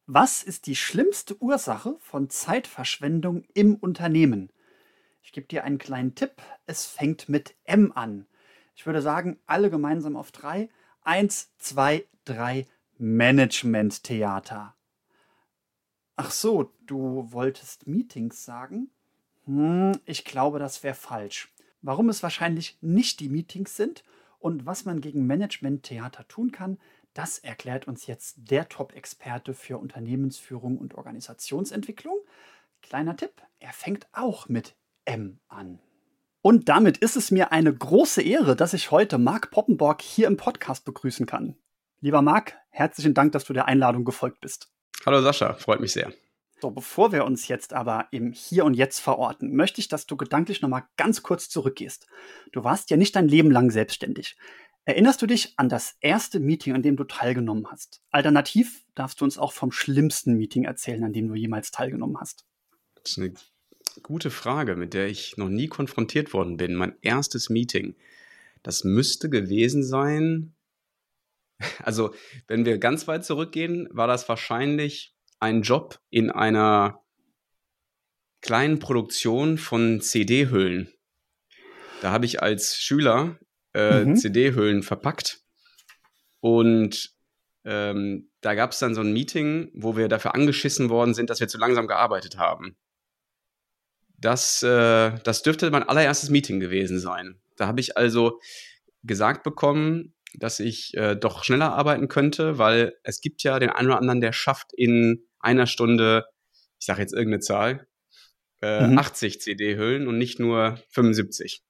Was ist die schlimmste Ursache von Zeitverschwendung im Unternehmen? Ich gebe dir einen kleinen Tipp. Es fängt mit M an. Ich würde sagen, alle gemeinsam auf drei. Eins, zwei, drei. Management-Theater. Ach so, du wolltest Meetings sagen? Ich glaube, das wäre falsch. Warum es wahrscheinlich nicht die Meetings sind und was man gegen Management-Theater tun kann, das erklärt uns jetzt der Top-Experte für Unternehmensführung und Organisationsentwicklung. Kleiner Tipp, er fängt auch mit M an. Und damit ist es mir eine große Ehre, dass ich heute Marc Poppenborg hier im Podcast begrüßen kann. Lieber Marc, herzlichen Dank, dass du der Einladung gefolgt bist. Hallo Sascha, freut mich sehr. So, bevor wir uns jetzt aber im Hier und Jetzt verorten, möchte ich, dass du gedanklich nochmal ganz kurz zurückgehst. Du warst ja nicht dein Leben lang selbstständig. Erinnerst du dich an das erste Meeting, an dem du teilgenommen hast? Alternativ darfst du uns auch vom schlimmsten Meeting erzählen, an dem du jemals teilgenommen hast. Das ist eine gute Frage, mit der ich noch nie konfrontiert worden bin. Mein erstes Meeting, das müsste gewesen sein, also wenn wir ganz weit zurückgehen, war das wahrscheinlich ein Job in einer kleinen Produktion von CD-Hüllen. Da habe ich als Schüler CD-Hüllen verpackt und da gab es dann so ein Meeting, wo wir dafür angeschissen worden sind, dass wir zu langsam gearbeitet haben. Das dürfte mein allererstes Meeting gewesen sein. Da habe ich also gesagt bekommen, dass ich doch schneller arbeiten könnte, weil es gibt ja den einen oder anderen, der schafft in einer Stunde, ich sage jetzt irgendeine Zahl, 80 CD-Hüllen und nicht nur 75.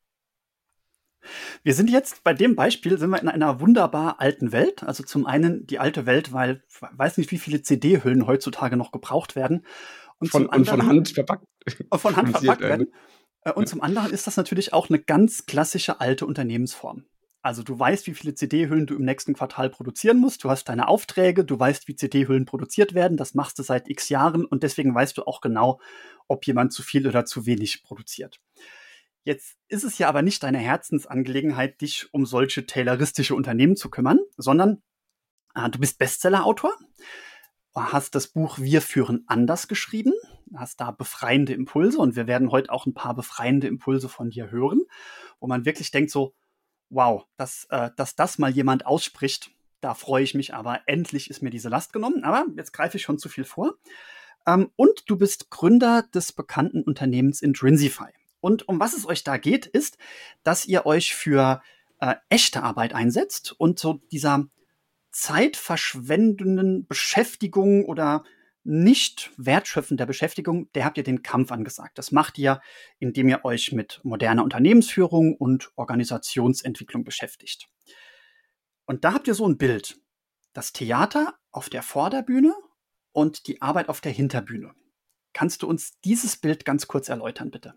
Wir sind jetzt bei dem Beispiel, sind wir in einer wunderbar alten Welt. Also zum einen die alte Welt, weil ich weiß nicht, wie viele CD-Hüllen heutzutage noch gebraucht werden. Und von Hand verpackt. Von Hand verpackt werden. Und zum anderen ist das natürlich auch eine ganz klassische alte Unternehmensform. Also du weißt, wie viele CD-Hüllen du im nächsten Quartal produzieren musst. Du hast deine Aufträge, du weißt, wie CD-Hüllen produziert werden. Das machst du seit x Jahren und deswegen weißt du auch genau, ob jemand zu viel oder zu wenig produziert. Jetzt ist es ja aber nicht deine Herzensangelegenheit, dich um solche tayloristische Unternehmen zu kümmern, sondern du bist Bestseller-Autor, hast das Buch Wir führen anders geschrieben, hast da befreiende Impulse und wir werden heute auch ein paar befreiende Impulse von dir hören, wo man wirklich denkt so, wow, dass das mal jemand ausspricht, da freue ich mich, aber endlich ist mir diese Last genommen. Aber jetzt greife ich schon zu viel vor. Und du bist Gründer des bekannten Unternehmens Intrinsify. Und um was es euch da geht, ist, dass ihr euch für echte Arbeit einsetzt und so dieser zeitverschwendenden Beschäftigung oder nicht wertschöpfender Beschäftigung, der habt ihr den Kampf angesagt. Das macht ihr, indem ihr euch mit moderner Unternehmensführung und Organisationsentwicklung beschäftigt. Und da habt ihr so ein Bild. Das Theater auf der Vorderbühne und die Arbeit auf der Hinterbühne. Kannst du uns dieses Bild ganz kurz erläutern, bitte?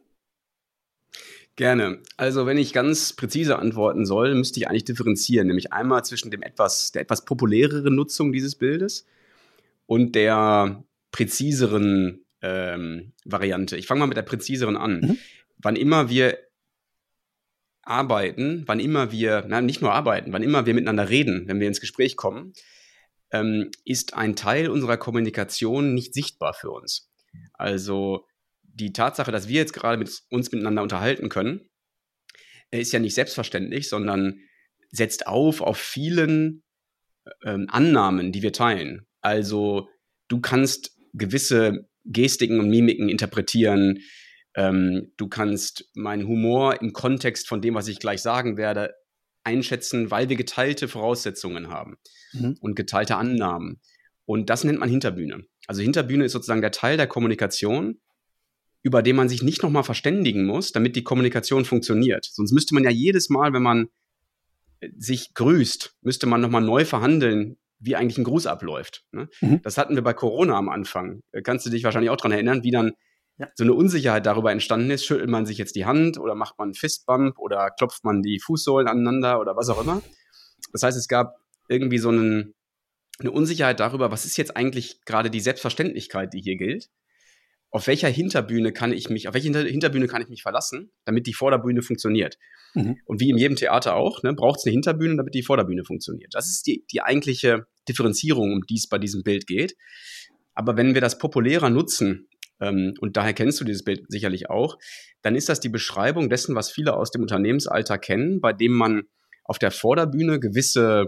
Gerne. Also wenn ich ganz präzise antworten soll, müsste ich eigentlich differenzieren, nämlich einmal zwischen der etwas populäreren Nutzung dieses Bildes und der präziseren Variante. Ich fange mal mit der präziseren an. Wann immer wir arbeiten, wann immer wir miteinander reden, wenn wir ins Gespräch kommen, ist ein Teil unserer Kommunikation nicht sichtbar für uns. Also die Tatsache, dass wir jetzt gerade uns miteinander unterhalten können, ist ja nicht selbstverständlich, sondern setzt auf vielen Annahmen, die wir teilen. Also du kannst gewisse Gestiken und Mimiken interpretieren. Du kannst meinen Humor im Kontext von dem, was ich gleich sagen werde, einschätzen, weil wir geteilte Voraussetzungen haben und geteilte Annahmen. Und das nennt man Hinterbühne. Also Hinterbühne ist sozusagen der Teil der Kommunikation, über den man sich nicht nochmal verständigen muss, damit die Kommunikation funktioniert. Sonst müsste man ja jedes Mal, wenn man sich grüßt, müsste man nochmal neu verhandeln, wie eigentlich ein Gruß abläuft. Ne? Das hatten wir bei Corona am Anfang. Kannst du dich wahrscheinlich auch daran erinnern, wie dann so eine Unsicherheit darüber entstanden ist. Schüttelt man sich jetzt die Hand oder macht man einen Fistbump oder klopft man die Fußsohlen aneinander oder was auch immer. Das heißt, es gab irgendwie so eine Unsicherheit darüber, was ist jetzt eigentlich gerade die Selbstverständlichkeit, die hier gilt. auf welche Hinterbühne kann ich mich verlassen, damit die Vorderbühne funktioniert. Mhm. Und wie in jedem Theater auch, ne, braucht es eine Hinterbühne, damit die Vorderbühne funktioniert. Das ist die eigentliche Differenzierung, um die es bei diesem Bild geht. Aber wenn wir das populärer nutzen, und daher kennst du dieses Bild sicherlich auch, dann ist das die Beschreibung dessen, was viele aus dem Unternehmensalltag kennen, bei dem man auf der Vorderbühne gewisse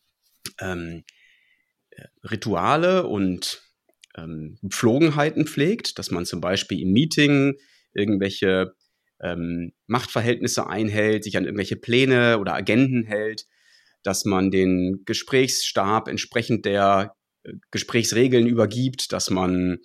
Rituale und Gepflogenheiten pflegt, dass man zum Beispiel im Meeting irgendwelche Machtverhältnisse einhält, sich an irgendwelche Pläne oder Agenden hält, dass man den Gesprächsstab entsprechend der Gesprächsregeln übergibt, dass man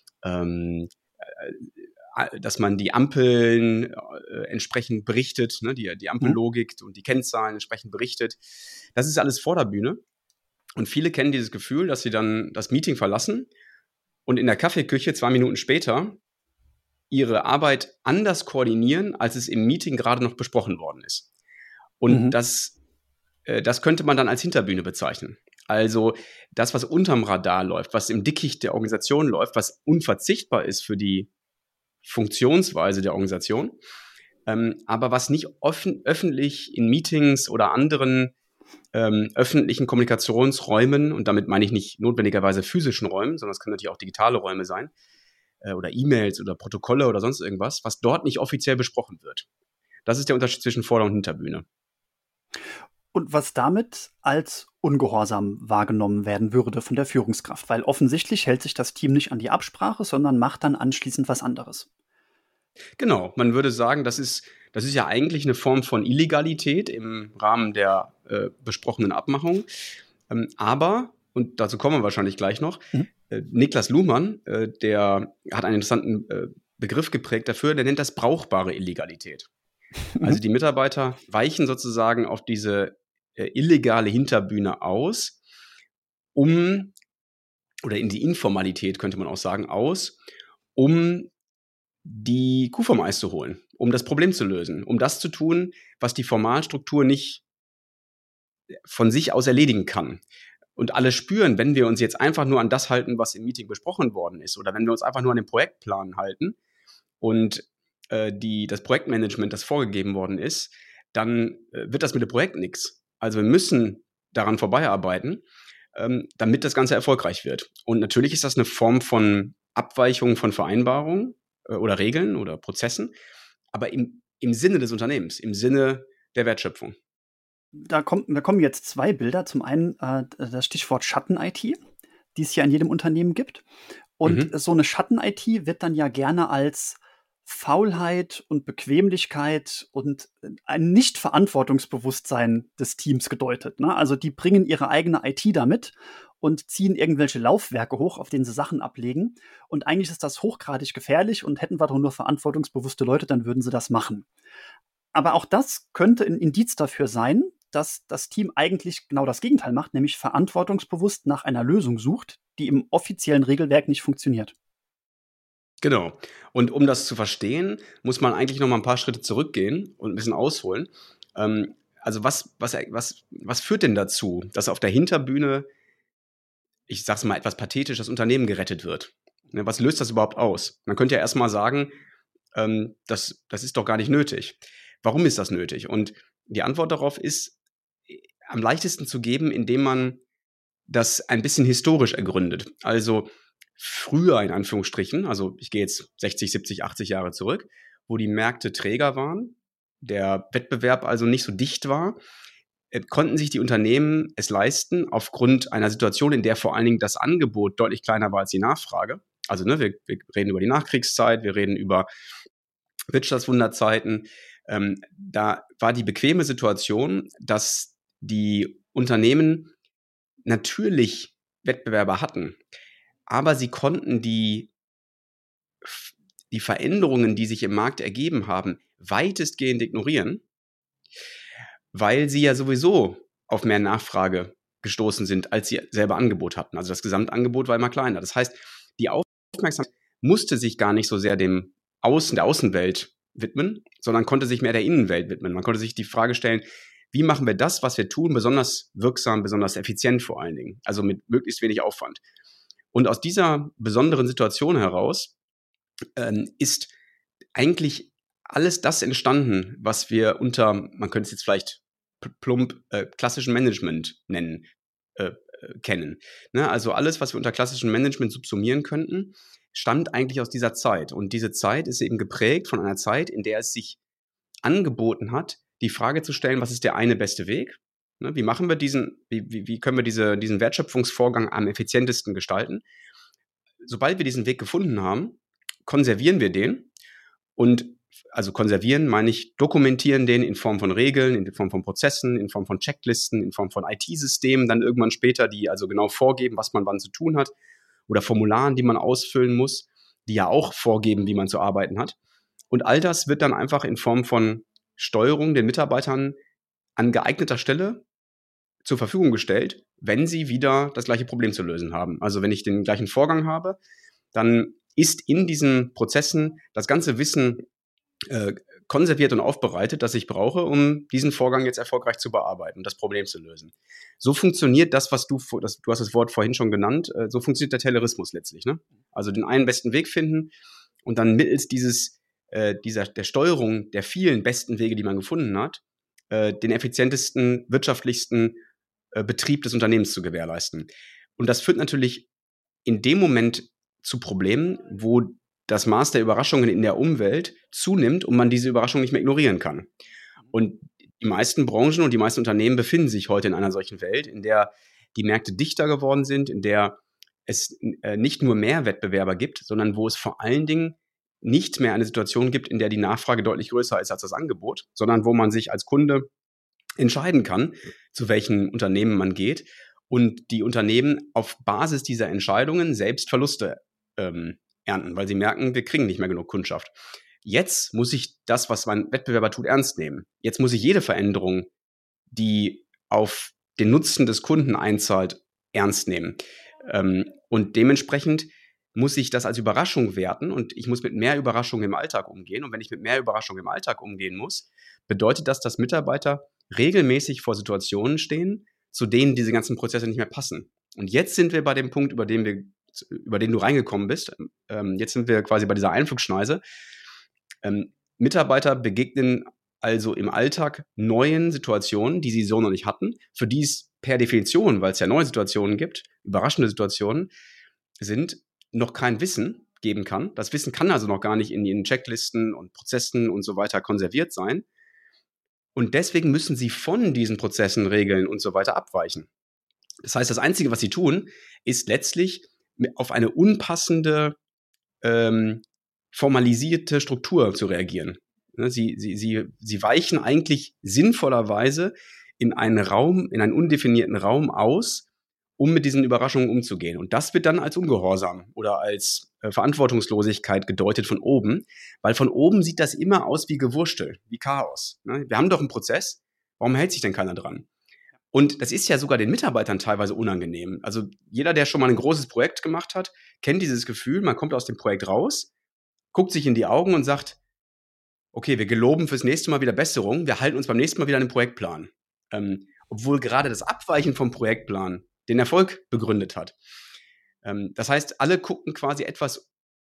die Ampeln entsprechend berichtet, ne, die Ampellogik und die Kennzahlen entsprechend berichtet. Das ist alles Vorderbühne. Und viele kennen dieses Gefühl, dass sie dann das Meeting verlassen und in der Kaffeeküche 2 Minuten später ihre Arbeit anders koordinieren, als es im Meeting gerade noch besprochen worden ist. Und das könnte man dann als Hinterbühne bezeichnen. Also das, was unterm Radar läuft, was im Dickicht der Organisation läuft, was unverzichtbar ist für die Funktionsweise der Organisation, aber was nicht öffentlich in Meetings oder anderen öffentlichen Kommunikationsräumen, und damit meine ich nicht notwendigerweise physischen Räumen, sondern es können natürlich auch digitale Räume sein, oder E-Mails oder Protokolle oder sonst irgendwas, was dort nicht offiziell besprochen wird. Das ist der Unterschied zwischen Vorder- und Hinterbühne. Und was damit als Ungehorsam wahrgenommen werden würde von der Führungskraft, weil offensichtlich hält sich das Team nicht an die Absprache, sondern macht dann anschließend was anderes. Genau, man würde sagen, das ist ja eigentlich eine Form von Illegalität im Rahmen der besprochenen Abmachung. Aber, und dazu kommen wir wahrscheinlich gleich noch, Niklas Luhmann, der hat einen interessanten Begriff geprägt dafür, der nennt das brauchbare Illegalität. Also die Mitarbeiter weichen sozusagen auf diese illegale Hinterbühne aus, oder in die Informalität könnte man auch sagen, um die Kuh vom Eis zu holen, um das Problem zu lösen, um das zu tun, was die Formalstruktur nicht von sich aus erledigen kann. Und alle spüren, wenn wir uns jetzt einfach nur an das halten, was im Meeting besprochen worden ist, oder wenn wir uns einfach nur an den Projektplan halten und das Projektmanagement, das vorgegeben worden ist, dann wird das mit dem Projekt nichts. Also wir müssen daran vorbeiarbeiten, damit das Ganze erfolgreich wird. Und natürlich ist das eine Form von Abweichung von Vereinbarungen oder Regeln oder Prozessen, aber im Sinne des Unternehmens, im Sinne der Wertschöpfung. Da kommen jetzt 2 Bilder. Zum einen das Stichwort Schatten-IT, die es ja in jedem Unternehmen gibt. Und so eine Schatten-IT wird dann ja gerne als Faulheit und Bequemlichkeit und ein Nicht-Verantwortungsbewusstsein des Teams gedeutet, ne? Also die bringen ihre eigene IT damit und ziehen irgendwelche Laufwerke hoch, auf denen sie Sachen ablegen. Und eigentlich ist das hochgradig gefährlich und hätten wir doch nur verantwortungsbewusste Leute, dann würden sie das machen. Aber auch das könnte ein Indiz dafür sein, dass das Team eigentlich genau das Gegenteil macht, nämlich verantwortungsbewusst nach einer Lösung sucht, die im offiziellen Regelwerk nicht funktioniert. Genau. Und um das zu verstehen, muss man eigentlich noch mal ein paar Schritte zurückgehen und ein bisschen ausholen. Also was führt denn dazu, dass auf der Hinterbühne, ich sag's mal etwas pathetisch, das Unternehmen gerettet wird? Ne, was löst das überhaupt aus? Man könnte ja erst mal sagen, das ist doch gar nicht nötig. Warum ist das nötig? Und die Antwort darauf ist am leichtesten zu geben, indem man das ein bisschen historisch ergründet. Also früher in Anführungsstrichen, also ich gehe jetzt 60, 70, 80 Jahre zurück, wo die Märkte träger waren, der Wettbewerb also nicht so dicht war, konnten sich die Unternehmen es leisten, aufgrund einer Situation, in der vor allen Dingen das Angebot deutlich kleiner war als die Nachfrage. Also ne, wir reden über die Nachkriegszeit, wir reden über Wirtschaftswunderzeiten. Da war die bequeme Situation, dass die Unternehmen natürlich Wettbewerber hatten, aber sie konnten die Veränderungen, die sich im Markt ergeben haben, weitestgehend ignorieren, weil sie ja sowieso auf mehr Nachfrage gestoßen sind, als sie selber Angebot hatten. Also das Gesamtangebot war immer kleiner. Das heißt, die Aufmerksamkeit musste sich gar nicht so sehr der Außenwelt widmen, sondern konnte sich mehr der Innenwelt widmen. Man konnte sich die Frage stellen, wie machen wir das, was wir tun, besonders wirksam, besonders effizient vor allen Dingen, also mit möglichst wenig Aufwand. Und aus dieser besonderen Situation heraus ist eigentlich alles das entstanden, was wir unter, man könnte es jetzt vielleicht plump klassischen Management nennen, kennen. Ne? Also alles, was wir unter klassischem Management subsumieren könnten, stammt eigentlich aus dieser Zeit. Und diese Zeit ist eben geprägt von einer Zeit, in der es sich angeboten hat, die Frage zu stellen, was ist der eine beste Weg? Ne? Wie machen wir wie können wir diesen Wertschöpfungsvorgang am effizientesten gestalten? Sobald wir diesen Weg gefunden haben, konservieren wir den. Und also konservieren meine ich, dokumentieren den in Form von Regeln, in Form von Prozessen, in Form von Checklisten, in Form von IT-Systemen, dann irgendwann später, die also genau vorgeben, was man wann zu tun hat, oder Formularen, die man ausfüllen muss, die ja auch vorgeben, wie man zu arbeiten hat. Und all das wird dann einfach in Form von Steuerung den Mitarbeitern an geeigneter Stelle zur Verfügung gestellt, wenn sie wieder das gleiche Problem zu lösen haben. Also wenn ich den gleichen Vorgang habe, dann ist in diesen Prozessen das ganze Wissen konserviert und aufbereitet, das ich brauche, um diesen Vorgang jetzt erfolgreich zu bearbeiten und das Problem zu lösen. So funktioniert das, du hast das Wort vorhin schon genannt, so funktioniert der Taylorismus letztlich. Ne? Also den einen besten Weg finden und dann mittels der Steuerung der vielen besten Wege, die man gefunden hat, den effizientesten, wirtschaftlichsten Betrieb des Unternehmens zu gewährleisten. Und das führt natürlich in dem Moment zu Problemen, wo das Maß der Überraschungen in der Umwelt zunimmt und man diese Überraschung nicht mehr ignorieren kann. Und die meisten Branchen und die meisten Unternehmen befinden sich heute in einer solchen Welt, in der die Märkte dichter geworden sind, in der es nicht nur mehr Wettbewerber gibt, sondern wo es vor allen Dingen nicht mehr eine Situation gibt, in der die Nachfrage deutlich größer ist als das Angebot, sondern wo man sich als Kunde entscheiden kann, zu welchen Unternehmen man geht und die Unternehmen auf Basis dieser Entscheidungen selbst Verluste ernten, weil sie merken, wir kriegen nicht mehr genug Kundschaft. Jetzt muss ich das, was mein Wettbewerber tut, ernst nehmen. Jetzt muss ich jede Veränderung, die auf den Nutzen des Kunden einzahlt, ernst nehmen. Und dementsprechend muss ich das als Überraschung werten und ich muss mit mehr Überraschung im Alltag umgehen. Und wenn ich mit mehr Überraschung im Alltag umgehen muss, bedeutet das, dass Mitarbeiter regelmäßig vor Situationen stehen, zu denen diese ganzen Prozesse nicht mehr passen. Und jetzt sind wir bei dem Punkt, über den du reingekommen bist. Jetzt sind wir quasi bei dieser Einflugschneise. Mitarbeiter begegnen also im Alltag neuen Situationen, die sie so noch nicht hatten, für die es per Definition, weil es ja neue Situationen gibt, überraschende Situationen sind, noch kein Wissen geben kann. Das Wissen kann also noch gar nicht in ihren Checklisten und Prozessen und so weiter konserviert sein. Und deswegen müssen sie von diesen Prozessen, Regeln und so weiter abweichen. Das heißt, das Einzige, was sie tun, ist letztlich auf eine unpassende, formalisierte Struktur zu reagieren. Sie weichen eigentlich sinnvollerweise in einen undefinierten Raum aus, um mit diesen Überraschungen umzugehen. Und das wird dann als Ungehorsam oder als Verantwortungslosigkeit gedeutet von oben, weil von oben sieht das immer aus wie Gewurstel, wie Chaos. Ne? Wir haben doch einen Prozess, warum hält sich denn keiner dran? Und das ist ja sogar den Mitarbeitern teilweise unangenehm. Also jeder, der schon mal ein großes Projekt gemacht hat, kennt dieses Gefühl, man kommt aus dem Projekt raus, guckt sich in die Augen und sagt, okay, wir geloben fürs nächste Mal wieder Besserung, wir halten uns beim nächsten Mal wieder an den Projektplan. Obwohl gerade das Abweichen vom Projektplan den Erfolg begründet hat. Das heißt, alle gucken quasi etwas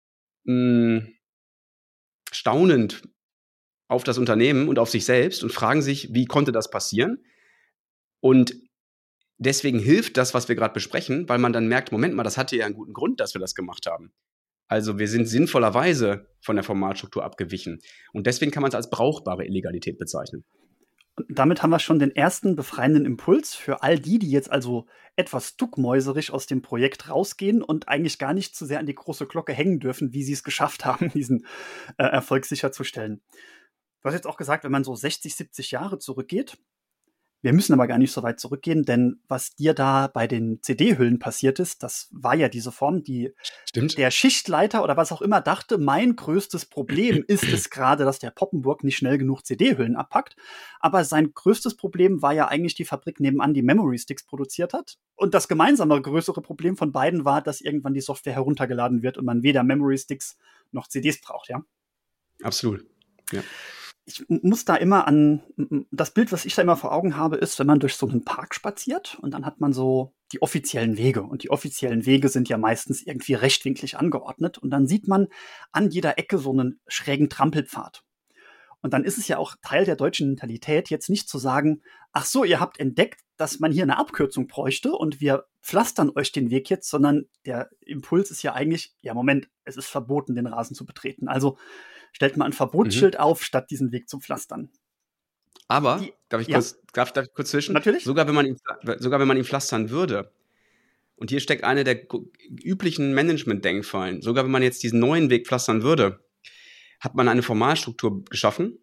staunend auf das Unternehmen und auf sich selbst und fragen sich, wie konnte das passieren? Und deswegen hilft das, was wir gerade besprechen, weil man dann merkt, Moment mal, das hatte ja einen guten Grund, dass wir das gemacht haben. Also wir sind sinnvollerweise von der Formalstruktur abgewichen. Und deswegen kann man es als brauchbare Illegalität bezeichnen. Und damit haben wir schon den ersten befreienden Impuls für all die jetzt also etwas duckmäuserisch aus dem Projekt rausgehen und eigentlich gar nicht zu sehr an die große Glocke hängen dürfen, wie sie es geschafft haben, diesen Erfolg sicherzustellen. Du hast jetzt auch gesagt, wenn man so 60, 70 Jahre zurückgeht, wir müssen aber gar nicht so weit zurückgehen, denn was dir da bei den CD-Hüllen passiert ist, das war ja diese Form, die Stimmt. Der Schichtleiter oder was auch immer dachte, mein größtes Problem ist es gerade, dass der Poppenburg nicht schnell genug CD-Hüllen abpackt. Aber sein größtes Problem war ja eigentlich die Fabrik nebenan, die Memory Sticks produziert hat. Und das gemeinsame größere Problem von beiden war, dass irgendwann die Software heruntergeladen wird und man weder Memory Sticks noch CDs braucht, ja? Absolut, ja. Ich muss da immer an das Bild, was ich da immer vor Augen habe, ist, wenn man durch so einen Park spaziert und dann hat man so die offiziellen Wege. Und die offiziellen Wege sind ja meistens irgendwie rechtwinklig angeordnet. Und dann sieht man an jeder Ecke so einen schrägen Trampelpfad. Und dann ist es ja auch Teil der deutschen Mentalität, jetzt nicht zu sagen, ach so, ihr habt entdeckt, dass man hier eine Abkürzung bräuchte und wir pflastern euch den Weg jetzt, sondern der Impuls ist ja eigentlich, ja Moment, es ist verboten, den Rasen zu betreten. Also stellt man ein Verbotsschild auf, statt diesen Weg zu pflastern. Aber, darf ich kurz zwischen? Natürlich. Sogar wenn man ihn pflastern würde, und hier steckt eine der üblichen Management-Denkfallen, sogar wenn man jetzt diesen neuen Weg pflastern würde, hat man eine Formalstruktur geschaffen.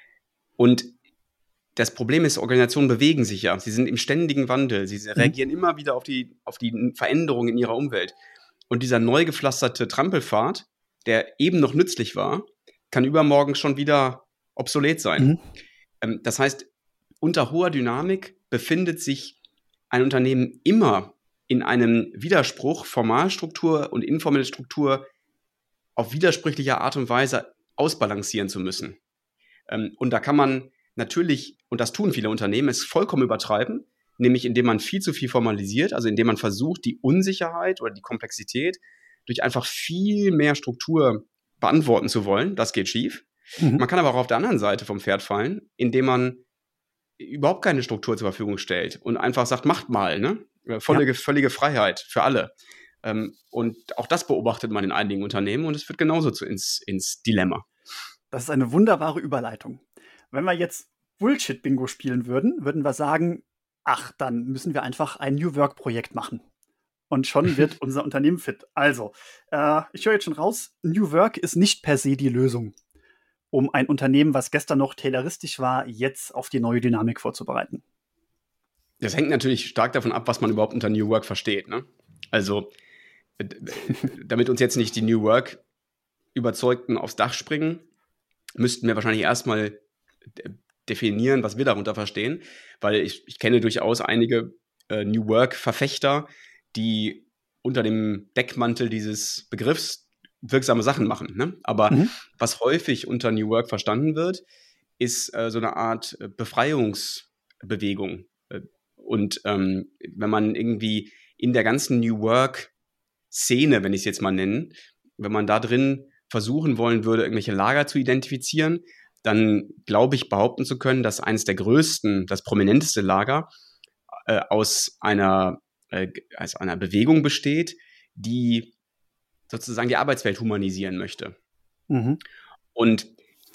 Und das Problem ist, Organisationen bewegen sich ja. Sie sind im ständigen Wandel. Sie reagieren immer wieder auf die Veränderungen in ihrer Umwelt. Und dieser neu gepflasterte Trampelpfad, der eben noch nützlich war, kann übermorgen schon wieder obsolet sein. Das heißt, unter hoher Dynamik befindet sich ein Unternehmen immer in einem Widerspruch, Formalstruktur und informelle Struktur auf widersprüchliche Art und Weise ausbalancieren zu müssen. Und da kann man natürlich, und das tun viele Unternehmen, es vollkommen übertreiben, nämlich indem man viel zu viel formalisiert, also indem man versucht, die Unsicherheit oder die Komplexität durch einfach viel mehr Struktur beantworten zu wollen. Das geht schief. Man kann aber auch auf der anderen Seite vom Pferd fallen, indem man überhaupt keine Struktur zur Verfügung stellt und einfach sagt, macht mal, ne? Völlige Freiheit für alle. Und auch das beobachtet man in einigen Unternehmen und es führt genauso ins Dilemma. Das ist eine wunderbare Überleitung. Wenn wir jetzt Bullshit-Bingo spielen würden, würden wir sagen, ach, dann müssen wir einfach ein New Work-Projekt machen. Und schon wird unser Unternehmen fit. Also, ich höre jetzt schon raus, New Work ist nicht per se die Lösung, um ein Unternehmen, was gestern noch tayloristisch war, jetzt auf die neue Dynamik vorzubereiten. Das hängt natürlich stark davon ab, was man überhaupt unter New Work versteht, ne? Also, damit uns jetzt nicht die New Work Überzeugten aufs Dach springen, müssten wir wahrscheinlich erstmal definieren, was wir darunter verstehen, weil ich kenne durchaus einige New Work-Verfechter, die unter dem Deckmantel dieses Begriffs wirksame Sachen machen, ne? Aber was häufig unter New Work verstanden wird, ist so eine Art Befreiungsbewegung. Und wenn man irgendwie in der ganzen New Work-Szene, wenn ich es jetzt mal nennen, wenn man da drin versuchen wollen würde, irgendwelche Lager zu identifizieren, dann glaube ich behaupten zu können, dass eines der größten, das prominenteste Lager aus einer Bewegung besteht, die sozusagen die Arbeitswelt humanisieren möchte. Und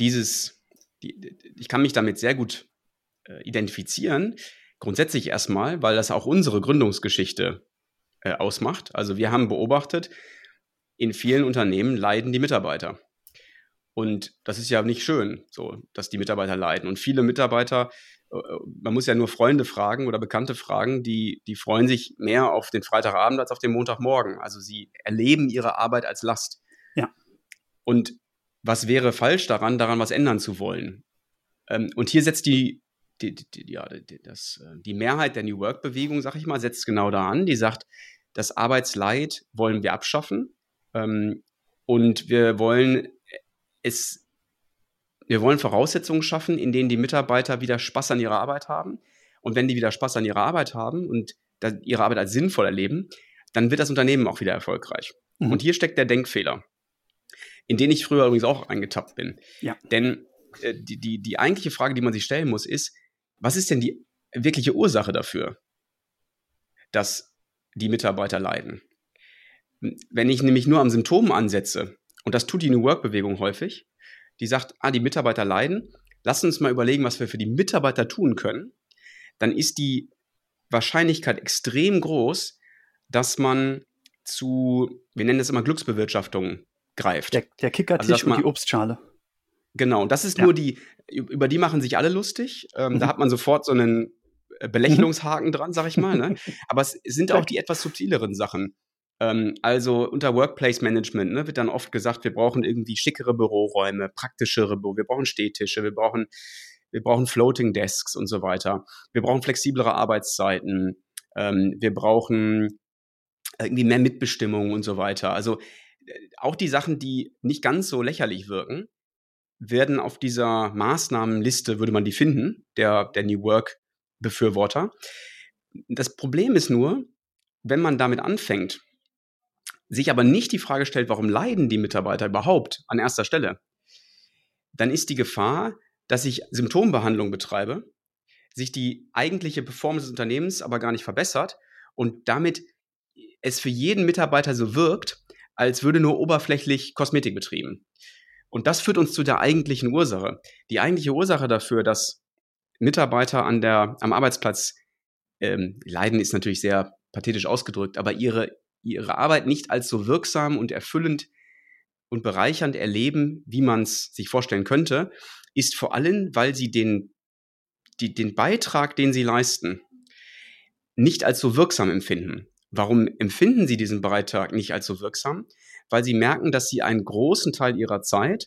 ich kann mich damit sehr gut identifizieren, grundsätzlich erstmal, weil das auch unsere Gründungsgeschichte ausmacht. Also wir haben beobachtet, in vielen Unternehmen leiden die Mitarbeiter. Und das ist ja nicht schön, so, dass die Mitarbeiter leiden. Und viele Mitarbeiter, man muss ja nur Freunde fragen oder Bekannte fragen, die freuen sich mehr auf den Freitagabend als auf den Montagmorgen. Also sie erleben ihre Arbeit als Last. Ja. Und was wäre falsch daran was ändern zu wollen? Und hier setzt die Mehrheit der New Work-Bewegung, sag ich mal, setzt genau da an. Die sagt, das Arbeitsleid wollen wir abschaffen. Und wir wollen Voraussetzungen schaffen, in denen die Mitarbeiter wieder Spaß an ihrer Arbeit haben. Und wenn die wieder Spaß an ihrer Arbeit haben und ihre Arbeit als sinnvoll erleben, dann wird das Unternehmen auch wieder erfolgreich. Und hier steckt der Denkfehler, in den ich früher übrigens auch eingetappt bin. Ja. Denn die eigentliche Frage, die man sich stellen muss, ist, was ist denn die wirkliche Ursache dafür, dass die Mitarbeiter leiden? Wenn ich nämlich nur am Symptom ansetze, und das tut die New Work-Bewegung häufig, die sagt, die Mitarbeiter leiden, lass uns mal überlegen, was wir für die Mitarbeiter tun können, dann ist die Wahrscheinlichkeit extrem groß, dass man wir nennen das immer Glücksbewirtschaftung greift. Der Kickertisch und die Obstschale. Genau, und das ist nur über die machen sich alle lustig. Da hat man sofort so einen Belächelungshaken dran, sag ich mal. Ne? Aber es sind auch die etwas subtileren Sachen. Also unter Workplace Management wird dann oft gesagt, wir brauchen irgendwie schickere Büroräume, praktischere wir brauchen Stehtische, wir brauchen Floating Desks und so weiter. Wir brauchen flexiblere Arbeitszeiten. Wir brauchen irgendwie mehr Mitbestimmung und so weiter. Also auch die Sachen, die nicht ganz so lächerlich wirken, werden auf dieser Maßnahmenliste, würde man die finden, der New Work-Befürworter. Das Problem ist nur, wenn man damit anfängt, sich aber nicht die Frage stellt, warum leiden die Mitarbeiter überhaupt an erster Stelle, dann ist die Gefahr, dass ich Symptombehandlung betreibe, sich die eigentliche Performance des Unternehmens aber gar nicht verbessert und damit es für jeden Mitarbeiter so wirkt, als würde nur oberflächlich Kosmetik betrieben. Und das führt uns zu der eigentlichen Ursache. Die eigentliche Ursache dafür, dass Mitarbeiter am Arbeitsplatz leiden, ist natürlich sehr pathetisch ausgedrückt, aber ihre Arbeit nicht als so wirksam und erfüllend und bereichernd erleben, wie man es sich vorstellen könnte, ist vor allem, weil sie den Beitrag, den sie leisten, nicht als so wirksam empfinden. Warum empfinden sie diesen Beitrag nicht als so wirksam? Weil sie merken, dass sie einen großen Teil ihrer Zeit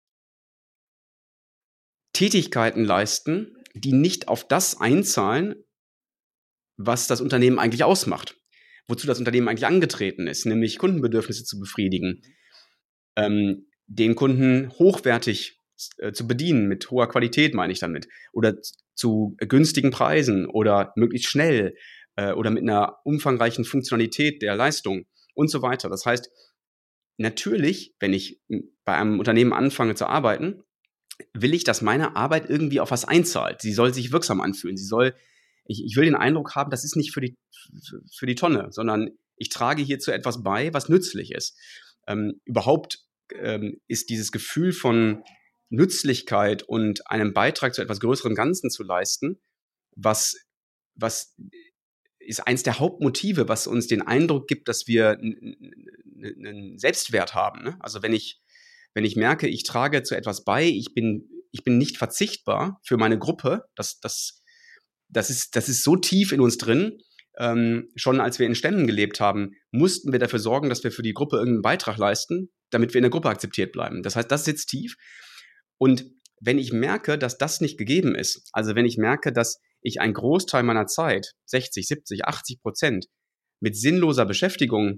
Tätigkeiten leisten, die nicht auf das einzahlen, was das Unternehmen eigentlich ausmacht, wozu das Unternehmen eigentlich angetreten ist, nämlich Kundenbedürfnisse zu befriedigen, den Kunden hochwertig zu bedienen, mit hoher Qualität meine ich damit, oder zu günstigen Preisen oder möglichst schnell oder mit einer umfangreichen Funktionalität der Leistung und so weiter. Das heißt, natürlich, wenn ich bei einem Unternehmen anfange zu arbeiten, will ich, dass meine Arbeit irgendwie auf was einzahlt. Sie soll sich wirksam anfühlen. Ich will den Eindruck haben, das ist nicht für die Tonne, sondern ich trage hierzu etwas bei, was nützlich ist. Überhaupt ist dieses Gefühl von Nützlichkeit und einen Beitrag zu etwas größerem Ganzen zu leisten, was ist eins der Hauptmotive, was uns den Eindruck gibt, dass wir einen Selbstwert haben. Ne? Also wenn ich merke, ich trage zu etwas bei, ich bin nicht verzichtbar für meine Gruppe, das ist so tief in uns drin, schon als wir in Stämmen gelebt haben, mussten wir dafür sorgen, dass wir für die Gruppe irgendeinen Beitrag leisten, damit wir in der Gruppe akzeptiert bleiben. Das heißt, das sitzt tief. Und wenn ich merke, dass das nicht gegeben ist, also wenn ich merke, dass ich einen Großteil meiner Zeit, 60, 70, 80%, mit sinnloser Beschäftigung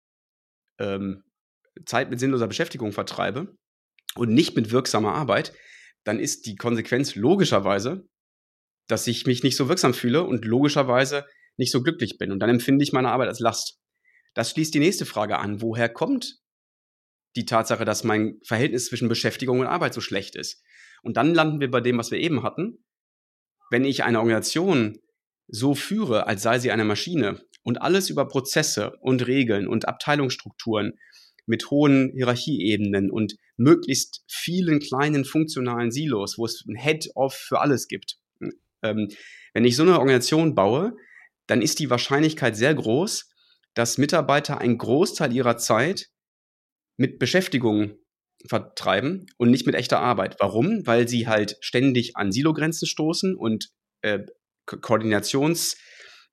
vertreibe und nicht mit wirksamer Arbeit, dann ist die Konsequenz logischerweise, dass ich mich nicht so wirksam fühle und logischerweise nicht so glücklich bin. Und dann empfinde ich meine Arbeit als Last. Das schließt die nächste Frage an. Woher kommt die Tatsache, dass mein Verhältnis zwischen Beschäftigung und Arbeit so schlecht ist? Und dann landen wir bei dem, was wir eben hatten. Wenn ich eine Organisation so führe, als sei sie eine Maschine und alles über Prozesse und Regeln und Abteilungsstrukturen mit hohen Hierarchieebenen und möglichst vielen kleinen funktionalen Silos, wo es ein Head-Off für alles gibt. Wenn ich so eine Organisation baue, dann ist die Wahrscheinlichkeit sehr groß, dass Mitarbeiter einen Großteil ihrer Zeit mit Beschäftigung vertreiben und nicht mit echter Arbeit. Warum? Weil sie halt ständig an Silogrenzen stoßen und Koordinationsvorgänge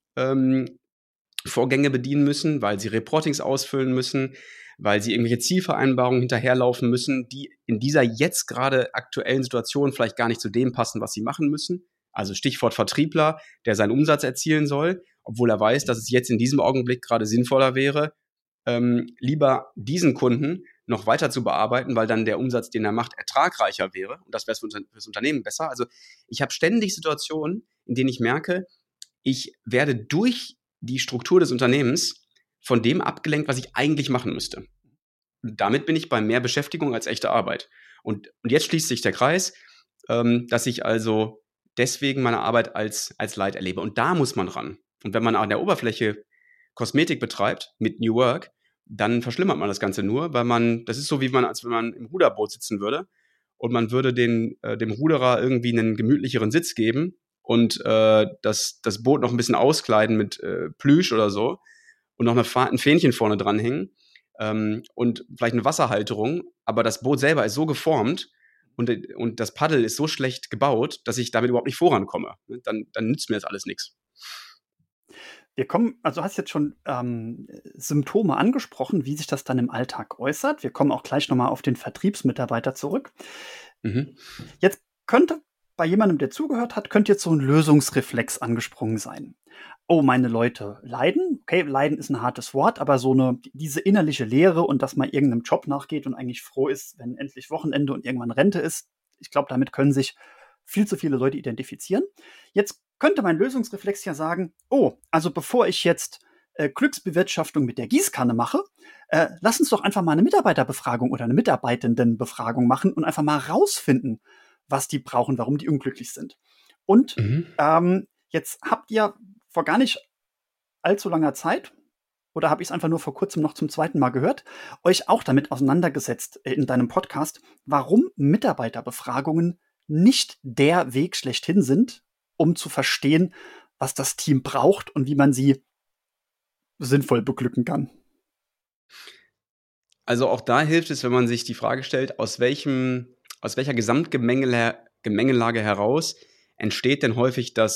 bedienen müssen, weil sie Reportings ausfüllen müssen, weil sie irgendwelche Zielvereinbarungen hinterherlaufen müssen, die in dieser jetzt gerade aktuellen Situation vielleicht gar nicht zu dem passen, was sie machen müssen. Also Stichwort Vertriebler, der seinen Umsatz erzielen soll, obwohl er weiß, dass es jetzt in diesem Augenblick gerade sinnvoller wäre, lieber diesen Kunden noch weiter zu bearbeiten, weil dann der Umsatz, den er macht, ertragreicher wäre. Und das wäre für das Unternehmen besser. Also ich habe ständig Situationen, in denen ich merke, ich werde durch die Struktur des Unternehmens von dem abgelenkt, was ich eigentlich machen müsste. Und damit bin ich bei mehr Beschäftigung als echte Arbeit. Und jetzt schließt sich der Kreis, dass ich also deswegen meine Arbeit als Leid erlebe. Und da muss man ran. Und wenn man an der Oberfläche Kosmetik betreibt mit New Work, dann verschlimmert man das Ganze nur, weil das ist so, als wenn man im Ruderboot sitzen würde und man würde dem Ruderer irgendwie einen gemütlicheren Sitz geben und das Boot noch ein bisschen auskleiden mit Plüsch oder so und noch ein Fähnchen vorne dranhängen und vielleicht eine Wasserhalterung, aber das Boot selber ist so geformt und das Paddel ist so schlecht gebaut, dass ich damit überhaupt nicht vorankomme. Dann nützt mir das alles nichts. Also hast jetzt schon Symptome angesprochen, wie sich das dann im Alltag äußert. Wir kommen auch gleich nochmal auf den Vertriebsmitarbeiter zurück. Mhm. Jetzt könnte bei jemandem, der zugehört hat, könnte jetzt so ein Lösungsreflex angesprungen sein. Oh, meine Leute leiden okay, Leiden ist ein hartes Wort, aber diese innerliche Leere und dass man irgendeinem Job nachgeht und eigentlich froh ist, wenn endlich Wochenende und irgendwann Rente ist, ich glaube, damit können sich viel zu viele Leute identifizieren. Jetzt könnte mein Lösungsreflex ja sagen, oh, also bevor ich jetzt Glücksbewirtschaftung mit der Gießkanne mache, lass uns doch einfach mal eine Mitarbeiterbefragung oder eine Mitarbeitendenbefragung machen und einfach mal rausfinden, was die brauchen, warum die unglücklich sind. Und jetzt habt ihr vor gar nicht allzu langer Zeit, oder habe ich es einfach nur vor kurzem noch zum zweiten Mal gehört, euch auch damit auseinandergesetzt in deinem Podcast, warum Mitarbeiterbefragungen nicht der Weg schlechthin sind, um zu verstehen, was das Team braucht und wie man sie sinnvoll beglücken kann. Also auch da hilft es, wenn man sich die Frage stellt, aus welcher Gemengelage heraus entsteht denn häufig der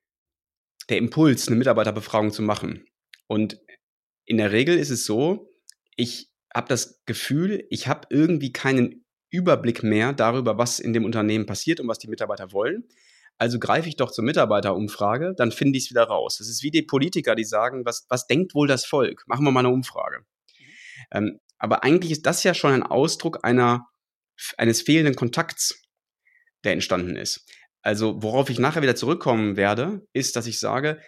Impuls, eine Mitarbeiterbefragung zu machen. Und in der Regel ist es so, ich habe das Gefühl, ich habe irgendwie keinen Überblick mehr darüber, was in dem Unternehmen passiert und was die Mitarbeiter wollen. Also greife ich doch zur Mitarbeiterumfrage, dann finde ich es wieder raus. Das ist wie die Politiker, die sagen, was denkt wohl das Volk? Machen wir mal eine Umfrage. Aber eigentlich ist das ja schon ein Ausdruck eines fehlenden Kontakts, der entstanden ist. Also worauf ich nachher wieder zurückkommen werde, ist, dass ich sage,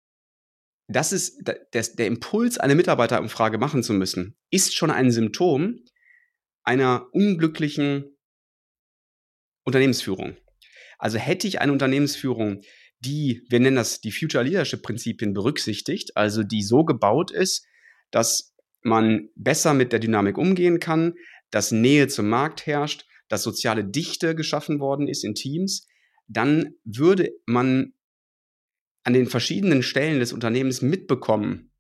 das ist der Impuls, eine Mitarbeiterumfrage machen zu müssen, ist schon ein Symptom einer unglücklichen Unternehmensführung. Also hätte ich eine Unternehmensführung, wir nennen das die Future Leadership Prinzipien berücksichtigt, also die so gebaut ist, dass man besser mit der Dynamik umgehen kann, dass Nähe zum Markt herrscht, dass soziale Dichte geschaffen worden ist in Teams, dann würde man an den verschiedenen Stellen des Unternehmens mitbekommen,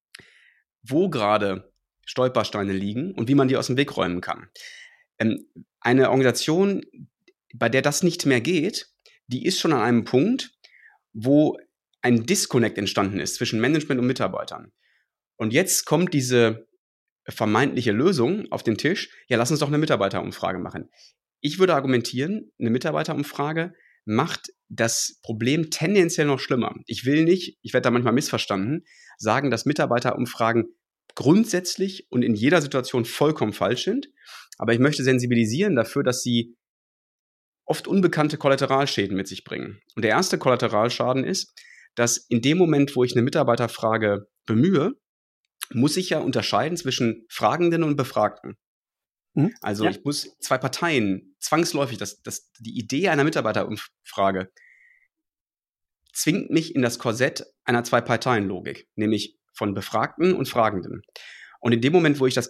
wo gerade Stolpersteine liegen und wie man die aus dem Weg räumen kann. Eine Organisation, bei der das nicht mehr geht, die ist schon an einem Punkt, wo ein Disconnect entstanden ist zwischen Management und Mitarbeitern. Und jetzt kommt diese vermeintliche Lösung auf den Tisch, ja, lass uns doch eine Mitarbeiterumfrage machen. Ich würde argumentieren, eine Mitarbeiterumfrage macht das Problem tendenziell noch schlimmer. Ich will nicht, ich werde da manchmal missverstanden, sagen, dass Mitarbeiterumfragen grundsätzlich und in jeder Situation vollkommen falsch sind. Aber ich möchte sensibilisieren dafür, dass sie oft unbekannte Kollateralschäden mit sich bringen. Und der erste Kollateralschaden ist, dass in dem Moment, wo ich eine Mitarbeiterfrage bemühe, muss ich ja unterscheiden zwischen Fragenden und Befragten. Also ich muss zwei Parteien zwangsläufig, die Idee einer Mitarbeiterumfrage zwingt mich in das Korsett einer Zwei-Parteien-Logik, nämlich von Befragten und Fragenden. Und in dem Moment, wo ich das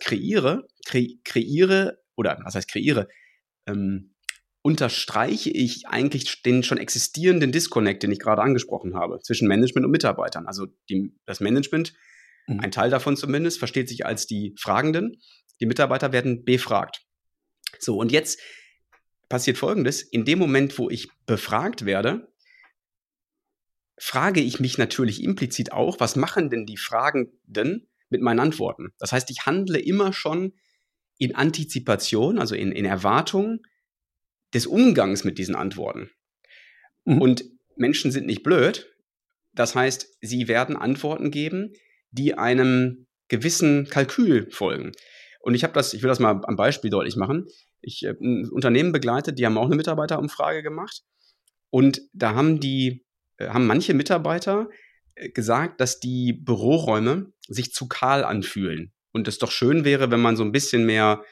unterstreiche ich eigentlich den schon existierenden Disconnect, den ich gerade angesprochen habe, zwischen Management und Mitarbeitern. Also das Management, ein Teil davon zumindest, versteht sich als die Fragenden. Die Mitarbeiter werden befragt. So, und jetzt passiert Folgendes. In dem Moment, wo ich befragt werde, frage ich mich natürlich implizit auch, was machen denn die Fragenden mit meinen Antworten? Das heißt, ich handle immer schon in Antizipation, also in Erwartung des Umgangs mit diesen Antworten. Und Menschen sind nicht blöd. Das heißt, sie werden Antworten geben, die einem gewissen Kalkül folgen. Und ich will das mal am Beispiel deutlich machen. Ich habe ein Unternehmen begleitet, die haben auch eine Mitarbeiterumfrage gemacht. Und da haben manche Mitarbeiter gesagt, dass die Büroräume sich zu kahl anfühlen. Und es doch schön wäre, wenn man so ein bisschen mehr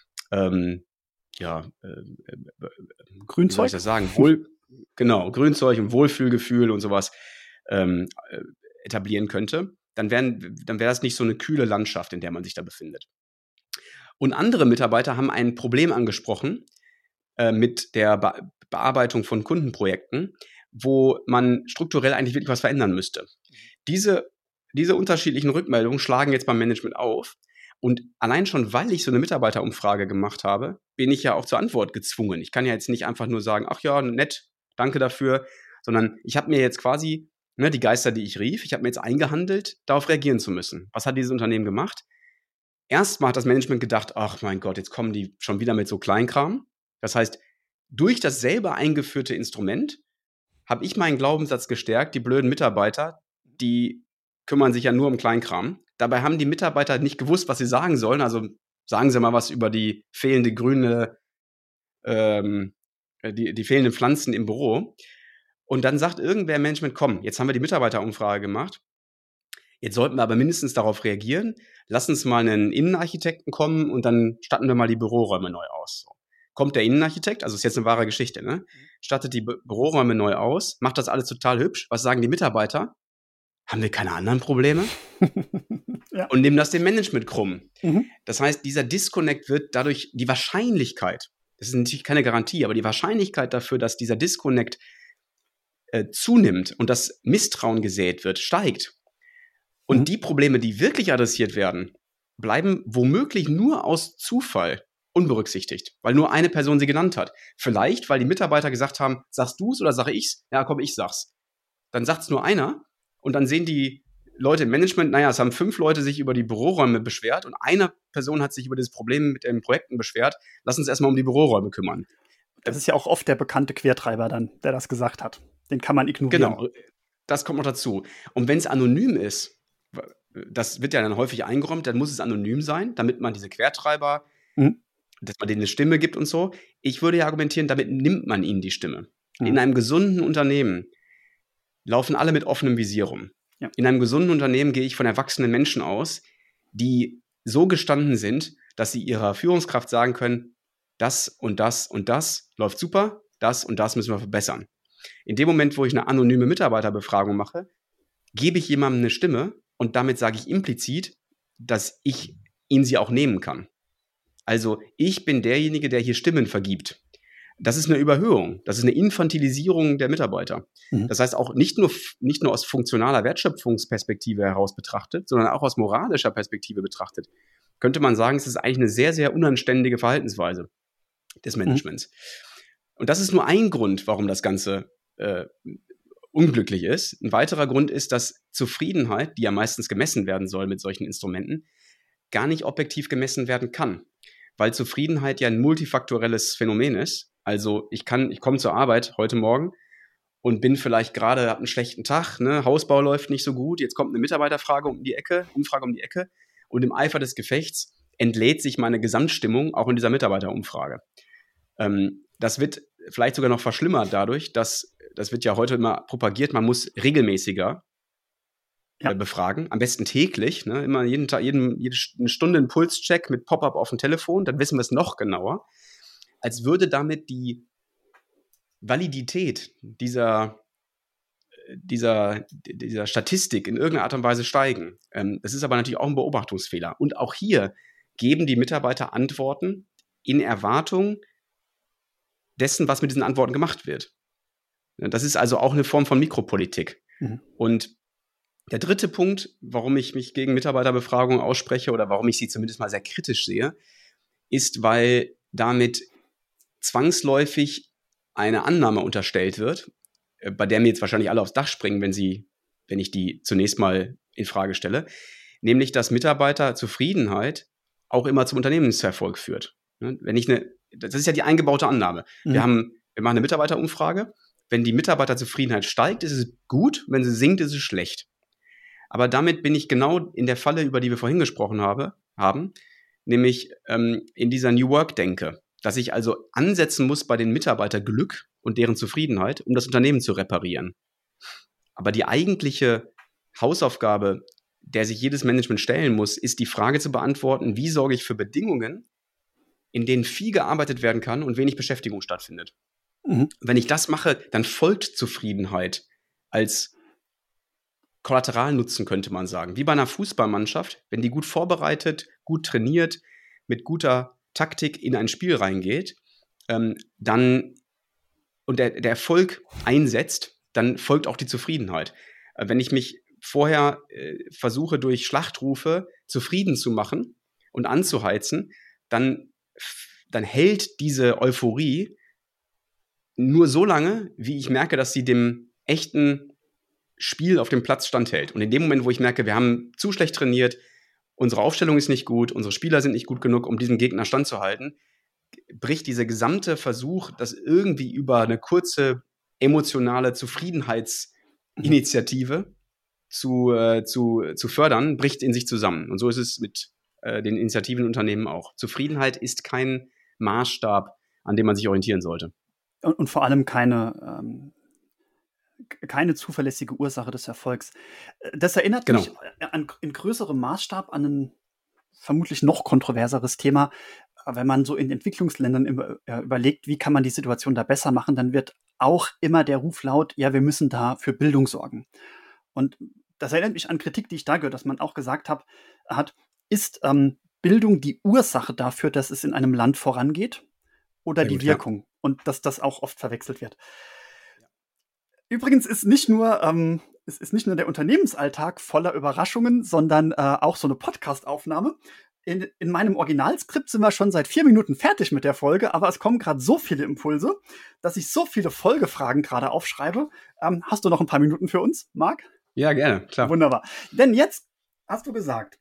Grünzeug? Wie soll ich das sagen? Grünzeug und Wohlfühlgefühl und sowas etablieren könnte. Dann wäre das nicht so eine kühle Landschaft, in der man sich da befindet. Und andere Mitarbeiter haben ein Problem angesprochen mit der Bearbeitung von Kundenprojekten, wo man strukturell eigentlich wirklich was verändern müsste. Diese unterschiedlichen Rückmeldungen schlagen jetzt beim Management auf. Und allein schon, weil ich so eine Mitarbeiterumfrage gemacht habe, bin ich ja auch zur Antwort gezwungen. Ich kann ja jetzt nicht einfach nur sagen, ach ja, nett, danke dafür, sondern ich habe mir jetzt quasi, die Geister, die ich rief, ich habe mir jetzt eingehandelt, darauf reagieren zu müssen. Was hat dieses Unternehmen gemacht? Erstmal hat das Management gedacht, ach mein Gott, jetzt kommen die schon wieder mit so Kleinkram. Das heißt, durch das selber eingeführte Instrument habe ich meinen Glaubenssatz gestärkt, die blöden Mitarbeiter, die kümmern sich ja nur um Kleinkram. Dabei haben die Mitarbeiter nicht gewusst, was sie sagen sollen. Also sagen Sie mal was über die fehlende grüne, die fehlenden Pflanzen im Büro. Und dann sagt irgendwer im Management, komm, jetzt haben wir die Mitarbeiterumfrage gemacht. Jetzt sollten wir aber mindestens darauf reagieren. Lass uns mal einen Innenarchitekten kommen und dann statten wir mal die Büroräume neu aus. So. Kommt der Innenarchitekt, also ist jetzt eine wahre Geschichte, ne? Stattet die Büroräume neu aus, macht das alles total hübsch. Was sagen die Mitarbeiter? Haben wir keine anderen Probleme? Ja. Und nehmen das dem Management krumm. Mhm. Das heißt, dieser Disconnect wird dadurch die Wahrscheinlichkeit, das ist natürlich keine Garantie, aber die Wahrscheinlichkeit dafür, dass dieser Disconnect zunimmt und das Misstrauen gesät wird, steigt. Und die Probleme, die wirklich adressiert werden, bleiben womöglich nur aus Zufall unberücksichtigt, weil nur eine Person sie genannt hat. Vielleicht, weil die Mitarbeiter gesagt haben, sagst du es oder sage ich's? Ja, komm, ich sag's. Dann sagt's nur einer und dann sehen die Leute im Management, naja, es haben 5 Leute sich über die Büroräume beschwert und eine Person hat sich über das Problem mit den Projekten beschwert. Lass uns erstmal um die Büroräume kümmern. Das ist ja auch oft der bekannte Quertreiber dann, der das gesagt hat. Den kann man ignorieren. Genau, das kommt noch dazu. Und wenn es anonym ist, das wird ja dann häufig eingeräumt, dann muss es anonym sein, damit man diese Quertreiber, dass man denen eine Stimme gibt und so. Ich würde ja argumentieren, damit nimmt man ihnen die Stimme. In einem gesunden Unternehmen laufen alle mit offenem Visier rum. Ja. In einem gesunden Unternehmen gehe ich von erwachsenen Menschen aus, die so gestanden sind, dass sie ihrer Führungskraft sagen können, das und das und das läuft super, das und das müssen wir verbessern. In dem Moment, wo ich eine anonyme Mitarbeiterbefragung mache, gebe ich jemandem eine Stimme und damit sage ich implizit, dass ich ihnen sie auch nehmen kann. Also ich bin derjenige, der hier Stimmen vergibt. Das ist eine Überhöhung, das ist eine Infantilisierung der Mitarbeiter. Das heißt auch nicht nur aus funktionaler Wertschöpfungsperspektive heraus betrachtet, sondern auch aus moralischer Perspektive betrachtet, könnte man sagen, es ist eigentlich eine sehr, sehr unanständige Verhaltensweise des Managements. Und das ist nur ein Grund, warum das Ganze unglücklich ist. Ein weiterer Grund ist, dass Zufriedenheit, die ja meistens gemessen werden soll mit solchen Instrumenten, gar nicht objektiv gemessen werden kann. Weil Zufriedenheit ja ein multifaktorelles Phänomen ist. Also ich komme zur Arbeit heute Morgen und bin vielleicht gerade, habe einen schlechten Tag, ne? Hausbau läuft nicht so gut, jetzt kommt eine Mitarbeiterfrage Umfrage um die Ecke und im Eifer des Gefechts entlädt sich meine Gesamtstimmung auch in dieser Mitarbeiterumfrage. Das wird vielleicht sogar noch verschlimmert dadurch, dass, das wird ja heute immer propagiert, man muss regelmäßiger befragen, am besten täglich, ne? Immer jede Stunde einen Pulscheck mit Pop-up auf dem Telefon, dann wissen wir es noch genauer, als würde damit die Validität dieser Statistik in irgendeiner Art und Weise steigen. Das ist aber natürlich auch ein Beobachtungsfehler. Und auch hier geben die Mitarbeiter Antworten in Erwartung dessen, was mit diesen Antworten gemacht wird. Das ist also auch eine Form von Mikropolitik. Und der dritte Punkt, warum ich mich gegen Mitarbeiterbefragungen ausspreche oder warum ich sie zumindest mal sehr kritisch sehe, ist, weil damit zwangsläufig eine Annahme unterstellt wird, bei der mir jetzt wahrscheinlich alle aufs Dach springen, wenn ich die zunächst mal in Frage stelle, nämlich, dass Mitarbeiterzufriedenheit auch immer zum Unternehmenserfolg führt. Das ist ja die eingebaute Annahme. Wir machen eine Mitarbeiterumfrage. Wenn die Mitarbeiterzufriedenheit steigt, ist es gut. Wenn sie sinkt, ist es schlecht. Aber damit bin ich genau in der Falle, über die wir vorhin gesprochen haben, nämlich in dieser New Work-Denke, dass ich also ansetzen muss bei den Mitarbeiterglück und deren Zufriedenheit, um das Unternehmen zu reparieren. Aber die eigentliche Hausaufgabe, der sich jedes Management stellen muss, ist die Frage zu beantworten, wie sorge ich für Bedingungen, in denen viel gearbeitet werden kann und wenig Beschäftigung stattfindet. Wenn ich das mache, dann folgt Zufriedenheit als Kollateralnutzen, könnte man sagen. Wie bei einer Fußballmannschaft, wenn die gut vorbereitet, gut trainiert, mit guter Taktik in ein Spiel reingeht, dann und der Erfolg einsetzt, dann folgt auch die Zufriedenheit. Wenn ich mich vorher versuche, durch Schlachtrufe zufrieden zu machen und anzuheizen, dann hält diese Euphorie nur so lange, wie ich merke, dass sie dem echten Spiel auf dem Platz standhält. Und in dem Moment, wo ich merke, wir haben zu schlecht trainiert, unsere Aufstellung ist nicht gut, unsere Spieler sind nicht gut genug, um diesem Gegner standzuhalten, bricht dieser gesamte Versuch, das irgendwie über eine kurze emotionale Zufriedenheitsinitiative zu fördern, bricht in sich zusammen. Und so ist es mit den Initiativen und Unternehmen auch. Zufriedenheit ist kein Maßstab, an dem man sich orientieren sollte. Und vor allem keine zuverlässige Ursache des Erfolgs. Das erinnert mich in größerem Maßstab an ein vermutlich noch kontroverseres Thema. Wenn man so in Entwicklungsländern überlegt, wie kann man die Situation da besser machen, dann wird auch immer der Ruf laut, ja, wir müssen da für Bildung sorgen. Und das erinnert mich an Kritik, die ich da gehört, dass man auch gesagt hat, ist Bildung die Ursache dafür, dass es in einem Land vorangeht oder die Wirkung? Ja. Und dass das auch oft verwechselt wird. Ja. Übrigens ist nicht nur der Unternehmensalltag voller Überraschungen, sondern auch so eine Podcast-Aufnahme. In meinem Originalskript sind wir schon seit 4 Minuten fertig mit der Folge, aber es kommen gerade so viele Impulse, dass ich so viele Folgefragen gerade aufschreibe. Hast du noch ein paar Minuten für uns, Marc? Ja, gerne, klar. Wunderbar. Denn jetzt hast du gesagt,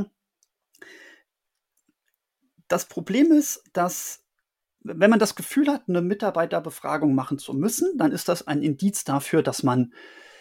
das Problem ist, dass wenn man das Gefühl hat, eine Mitarbeiterbefragung machen zu müssen, dann ist das ein Indiz dafür, dass man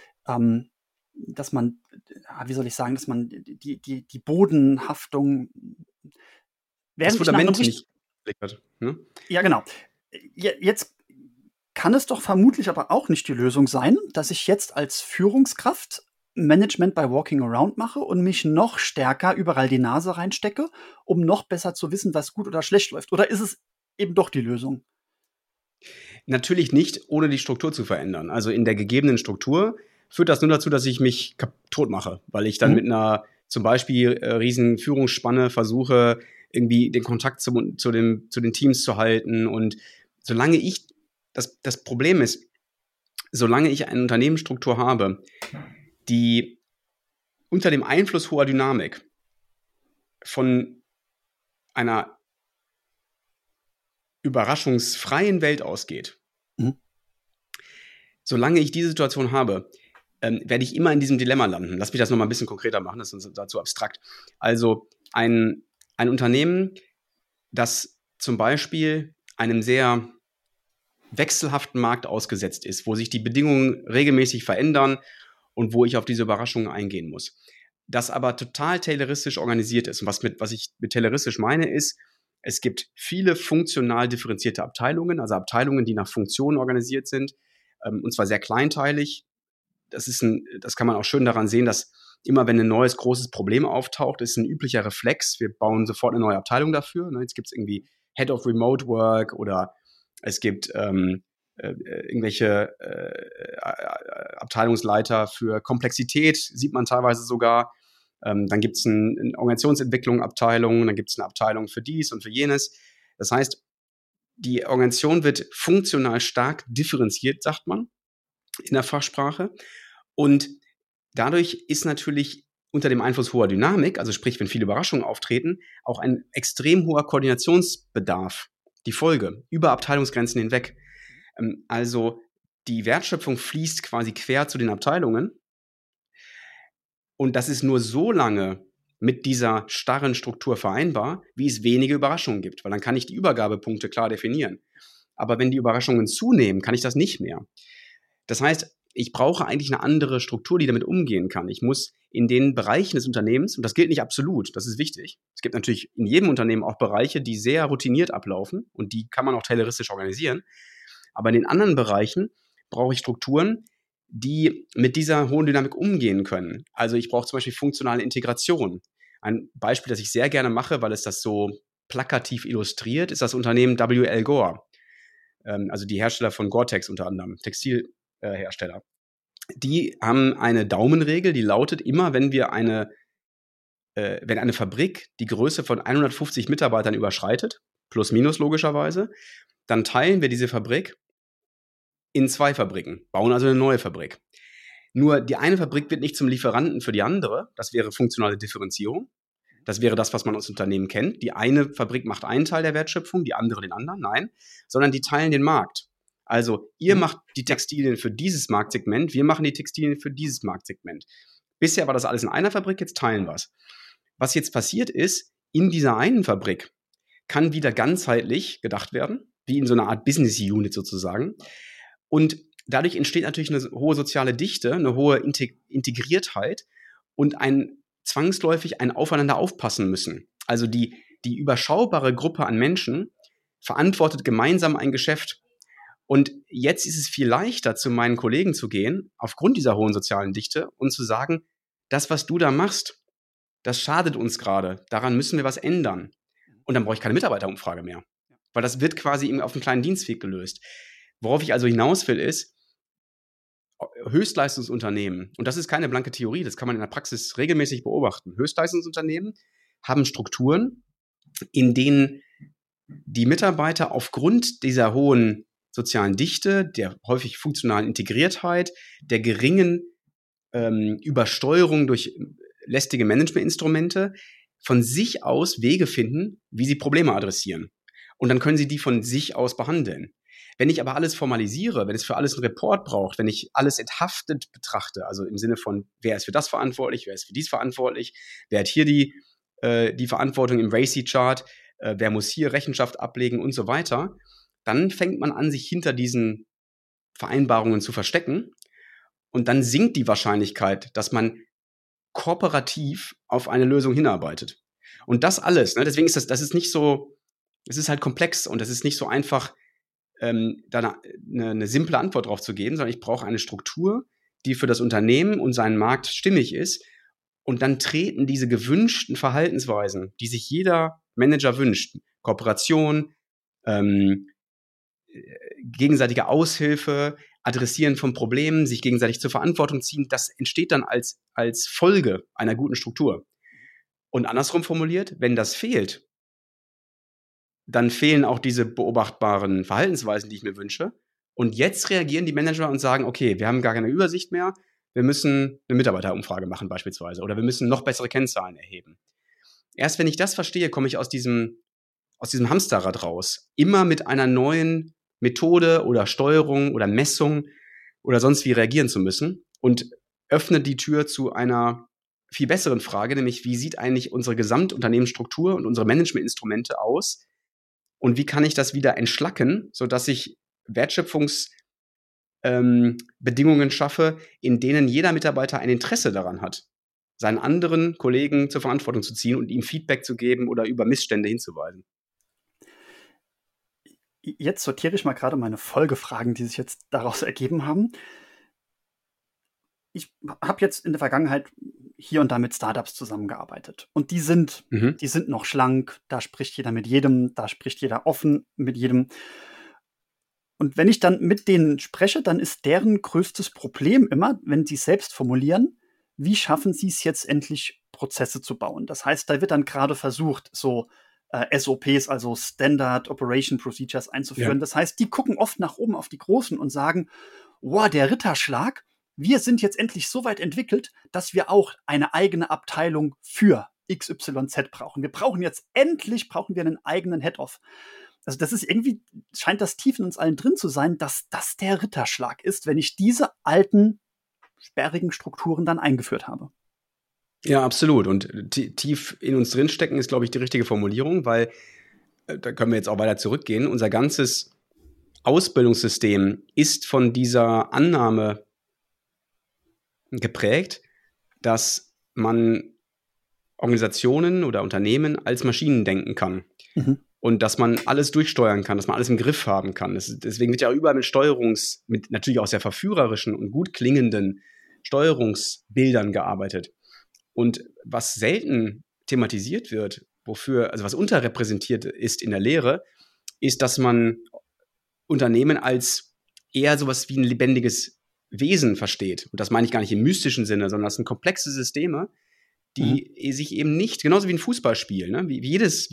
wie soll ich sagen, dass man die Bodenhaftung das Fundament nicht hat. Ne? Ja, genau. Jetzt kann es doch vermutlich aber auch nicht die Lösung sein, dass ich jetzt als Führungskraft Management by Walking Around mache und mich noch stärker überall die Nase reinstecke, um noch besser zu wissen, was gut oder schlecht läuft. Oder ist es eben doch die Lösung? Natürlich nicht, ohne die Struktur zu verändern. Also in der gegebenen Struktur führt das nur dazu, dass ich mich tot mache, weil ich dann mit einer zum Beispiel riesen Führungsspanne versuche, irgendwie den Kontakt zu den Teams zu halten. Und solange ich, das Problem ist, solange ich eine Unternehmensstruktur habe, die unter dem Einfluss hoher Dynamik von einer überraschungsfreien Welt ausgeht, solange ich diese Situation habe, werde ich immer in diesem Dilemma landen. Lass mich das nochmal ein bisschen konkreter machen, das ist dazu abstrakt. Also ein Unternehmen, das zum Beispiel einem sehr wechselhaften Markt ausgesetzt ist, wo sich die Bedingungen regelmäßig verändern und wo ich auf diese Überraschungen eingehen muss. Das aber total tayloristisch organisiert ist. Und was ich mit tayloristisch meine, ist, es gibt viele funktional differenzierte Abteilungen, also Abteilungen, die nach Funktionen organisiert sind, und zwar sehr kleinteilig. Das kann man auch schön daran sehen, dass immer, wenn ein neues, großes Problem auftaucht, ist ein üblicher Reflex. Wir bauen sofort eine neue Abteilung dafür. Jetzt gibt es irgendwie Head of Remote Work oder es gibt irgendwelche Abteilungsleiter für Komplexität, sieht man teilweise sogar. Dann gibt es eine Organisationsentwicklung-Abteilung, dann gibt es eine Abteilung für dies und für jenes. Das heißt, die Organisation wird funktional stark differenziert, sagt man in der Fachsprache. Und dadurch ist natürlich unter dem Einfluss hoher Dynamik, also sprich, wenn viele Überraschungen auftreten, auch ein extrem hoher Koordinationsbedarf die Folge, über Abteilungsgrenzen hinweg. Also die Wertschöpfung fließt quasi quer zu den Abteilungen. Und das ist nur so lange mit dieser starren Struktur vereinbar, wie es wenige Überraschungen gibt, weil dann kann ich die Übergabepunkte klar definieren. Aber wenn die Überraschungen zunehmen, kann ich das nicht mehr. Das heißt, ich brauche eigentlich eine andere Struktur, die damit umgehen kann. Ich muss in den Bereichen des Unternehmens, und das gilt nicht absolut, das ist wichtig. Es gibt natürlich in jedem Unternehmen auch Bereiche, die sehr routiniert ablaufen und die kann man auch tayloristisch organisieren. Aber in den anderen Bereichen brauche ich Strukturen, die mit dieser hohen Dynamik umgehen können. Also ich brauche zum Beispiel funktionale Integration. Ein Beispiel, das ich sehr gerne mache, weil es das so plakativ illustriert, ist das Unternehmen W.L. Gore. Also die Hersteller von Gore-Tex unter anderem, Textilhersteller. Die haben eine Daumenregel, die lautet immer, wenn eine Fabrik die Größe von 150 Mitarbeitern überschreitet, plus minus logischerweise, dann teilen wir diese Fabrik in 2 Fabriken, bauen also eine neue Fabrik. Nur die eine Fabrik wird nicht zum Lieferanten für die andere, das wäre funktionale Differenzierung. Das wäre das, was man aus Unternehmen kennt. Die eine Fabrik macht einen Teil der Wertschöpfung, die andere den anderen. Nein, sondern die teilen den Markt. Also ihr macht die Textilien für dieses Marktsegment, wir machen die Textilien für dieses Marktsegment. Bisher war das alles in einer Fabrik, jetzt teilen wir es. Was jetzt passiert ist, in dieser einen Fabrik kann wieder ganzheitlich gedacht werden, wie in so einer Art Business Unit sozusagen. Und dadurch entsteht natürlich eine hohe soziale Dichte, eine hohe Integriertheit und zwangsläufig ein Aufeinander aufpassen müssen. Also die überschaubare Gruppe an Menschen verantwortet gemeinsam ein Geschäft. Und jetzt ist es viel leichter, zu meinen Kollegen zu gehen, aufgrund dieser hohen sozialen Dichte, und zu sagen, das, was du da machst, das schadet uns gerade. Daran müssen wir was ändern. Und dann brauche ich keine Mitarbeiterumfrage mehr. Weil das wird quasi auf einem kleinen Dienstweg gelöst. Worauf ich also hinaus will, ist, Höchstleistungsunternehmen, und das ist keine blanke Theorie, das kann man in der Praxis regelmäßig beobachten. Höchstleistungsunternehmen haben Strukturen, in denen die Mitarbeiter aufgrund dieser hohen sozialen Dichte, der häufig funktionalen Integriertheit, der geringen Übersteuerung durch lästige Managementinstrumente von sich aus Wege finden, wie sie Probleme adressieren. Und dann können sie die von sich aus behandeln. Wenn ich aber alles formalisiere, wenn es für alles einen Report braucht, wenn ich alles enthaftet betrachte, also im Sinne von, wer ist für das verantwortlich, wer ist für dies verantwortlich, wer hat hier die Verantwortung im RACI-Chart, wer muss hier Rechenschaft ablegen und so weiter, dann fängt man an, sich hinter diesen Vereinbarungen zu verstecken, und dann sinkt die Wahrscheinlichkeit, dass man kooperativ auf eine Lösung hinarbeitet. Und das alles, ne, deswegen ist das ist nicht so, es ist halt komplex und es ist nicht so einfach, da eine simple Antwort drauf zu geben, sondern ich brauche eine Struktur, die für das Unternehmen und seinen Markt stimmig ist. Und dann treten diese gewünschten Verhaltensweisen, die sich jeder Manager wünscht, Kooperation, gegenseitige Aushilfe, Adressieren von Problemen, sich gegenseitig zur Verantwortung ziehen, das entsteht dann als Folge einer guten Struktur. Und andersrum formuliert, wenn das fehlt, dann fehlen auch diese beobachtbaren Verhaltensweisen, die ich mir wünsche. Und jetzt reagieren die Manager und sagen, okay, wir haben gar keine Übersicht mehr, wir müssen eine Mitarbeiterumfrage machen beispielsweise oder wir müssen noch bessere Kennzahlen erheben. Erst wenn ich das verstehe, komme ich aus diesem Hamsterrad raus. Immer mit einer neuen Methode oder Steuerung oder Messung oder sonst wie reagieren zu müssen und öffne die Tür zu einer viel besseren Frage, nämlich wie sieht eigentlich unsere Gesamtunternehmensstruktur und unsere Managementinstrumente aus und wie kann ich das wieder entschlacken, sodass ich Wertschöpfungsbedingungen schaffe, in denen jeder Mitarbeiter ein Interesse daran hat, seinen anderen Kollegen zur Verantwortung zu ziehen und ihm Feedback zu geben oder über Missstände hinzuweisen. Jetzt sortiere ich mal gerade meine Folgefragen, die sich jetzt daraus ergeben haben. Ich habe jetzt in der Vergangenheit hier und da mit Startups zusammengearbeitet. Und die sind noch schlank, da spricht jeder mit jedem, da spricht jeder offen mit jedem. Und wenn ich dann mit denen spreche, dann ist deren größtes Problem immer, wenn sie es selbst formulieren, wie schaffen sie es jetzt endlich, Prozesse zu bauen. Das heißt, da wird dann gerade versucht, so SOPs, also Standard Operation Procedures einzuführen. Ja. Das heißt, die gucken oft nach oben auf die Großen und sagen, wow, der Ritterschlag, wir sind jetzt endlich so weit entwickelt, dass wir auch eine eigene Abteilung für XYZ brauchen. Wir brauchen einen eigenen Head-Off. Also das ist irgendwie, scheint das tief in uns allen drin zu sein, dass das der Ritterschlag ist, wenn ich diese alten, sperrigen Strukturen dann eingeführt habe. Ja, absolut. Und tief in uns drinstecken ist, glaube ich, die richtige Formulierung, weil da können wir jetzt auch weiter zurückgehen. Unser ganzes Ausbildungssystem ist von dieser Annahme geprägt, dass man Organisationen oder Unternehmen als Maschinen denken kann. Und dass man alles durchsteuern kann, dass man alles im Griff haben kann. Deswegen wird ja überall mit natürlich auch sehr verführerischen und gut klingenden Steuerungsbildern gearbeitet. Und was selten thematisiert wird, also was unterrepräsentiert ist in der Lehre, ist, dass man Unternehmen als eher sowas wie ein lebendiges Wesen versteht. Und das meine ich gar nicht im mystischen Sinne, sondern das sind komplexe Systeme, die sich eben nicht, genauso wie ein Fußballspiel, ne? Wie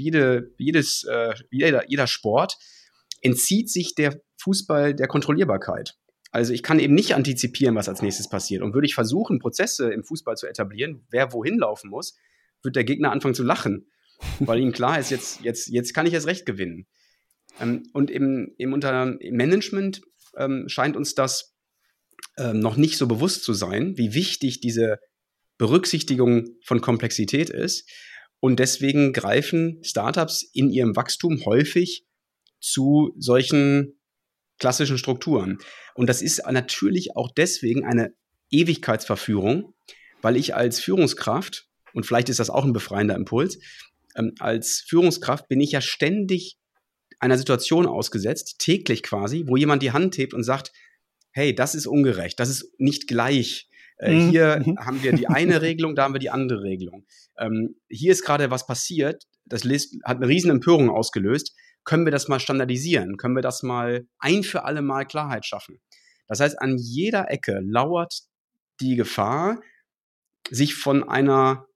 jeder Sport, entzieht sich der Fußball der Kontrollierbarkeit. Also ich kann eben nicht antizipieren, was als nächstes passiert. Und würde ich versuchen, Prozesse im Fußball zu etablieren, wer wohin laufen muss, wird der Gegner anfangen zu lachen, weil ihm klar ist, jetzt kann ich erst recht gewinnen. Und im Management scheint uns das noch nicht so bewusst zu sein, wie wichtig diese Berücksichtigung von Komplexität ist. Und deswegen greifen Startups in ihrem Wachstum häufig zu solchen klassischen Strukturen. Und das ist natürlich auch deswegen eine Ewigkeitsverführung, weil ich als Führungskraft, und vielleicht ist das auch ein befreiender Impuls, als Führungskraft bin ich ja ständig einer Situation ausgesetzt, täglich quasi, wo jemand die Hand hebt und sagt, hey, das ist ungerecht, das ist nicht gleich. Hier haben wir die eine Regelung, da haben wir die andere Regelung. Hier ist gerade was passiert, das hat eine riesen Empörung ausgelöst. Können wir das mal standardisieren? Können wir das mal ein für alle Mal Klarheit schaffen? Das heißt, an jeder Ecke lauert die Gefahr, sich von einer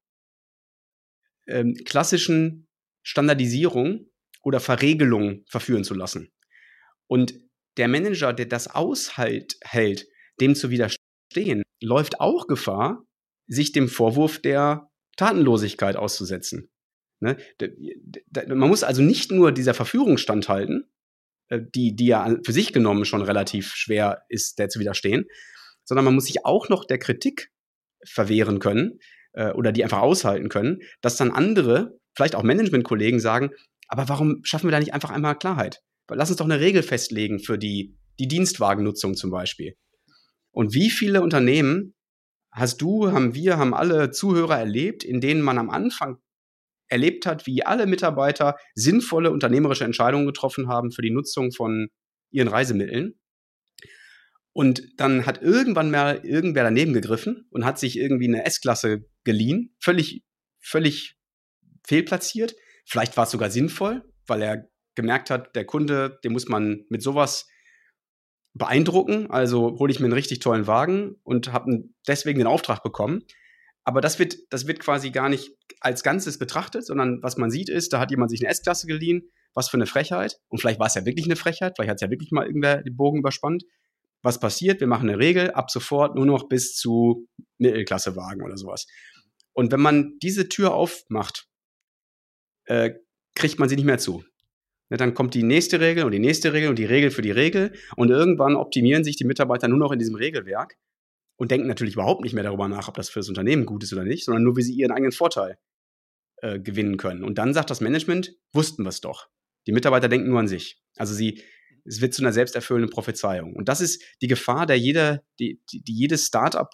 klassischen Standardisierung oder Verregelung verführen zu lassen. Und der Manager, der das aushält, dem zu widerstehen, läuft auch Gefahr, sich dem Vorwurf der Tatenlosigkeit auszusetzen. Ne? Man muss also nicht nur dieser Verführung standhalten, die ja für sich genommen schon relativ schwer ist, der zu widerstehen, sondern man muss sich auch noch der Kritik verwehren können oder die einfach aushalten können, dass dann andere, vielleicht auch Managementkollegen sagen, aber warum schaffen wir da nicht einfach einmal Klarheit? Lass uns doch eine Regel festlegen für die Dienstwagennutzung zum Beispiel. Und wie viele Unternehmen haben alle Zuhörer erlebt, in denen man am Anfang erlebt hat, wie alle Mitarbeiter sinnvolle unternehmerische Entscheidungen getroffen haben für die Nutzung von ihren Reisemitteln. Und dann hat irgendwann mal irgendwer daneben gegriffen und hat sich irgendwie eine S-Klasse geliehen, völlig fehlplatziert. Vielleicht war es sogar sinnvoll, weil er gemerkt hat, der Kunde, den muss man mit sowas beeindrucken. Also hole ich mir einen richtig tollen Wagen und habe deswegen den Auftrag bekommen. Aber das wird quasi gar nicht als Ganzes betrachtet, sondern was man sieht ist, da hat jemand sich eine S-Klasse geliehen, was für eine Frechheit. Und vielleicht war es ja wirklich eine Frechheit, vielleicht hat es ja wirklich mal irgendwer den Bogen überspannt. Was passiert? Wir machen eine Regel, ab sofort nur noch bis zu Mittelklassewagen oder sowas. Und wenn man diese Tür aufmacht, kriegt man sie nicht mehr zu. Ja, dann kommt die nächste Regel und die nächste Regel und die Regel für die Regel und irgendwann optimieren sich die Mitarbeiter nur noch in diesem Regelwerk und denken natürlich überhaupt nicht mehr darüber nach, ob das für das Unternehmen gut ist oder nicht, sondern nur, wie sie ihren eigenen Vorteil gewinnen können. Und dann sagt das Management, wussten wir es doch. Die Mitarbeiter denken nur an sich. Also es wird zu einer selbsterfüllenden Prophezeiung. Und das ist die Gefahr, die jedes Startup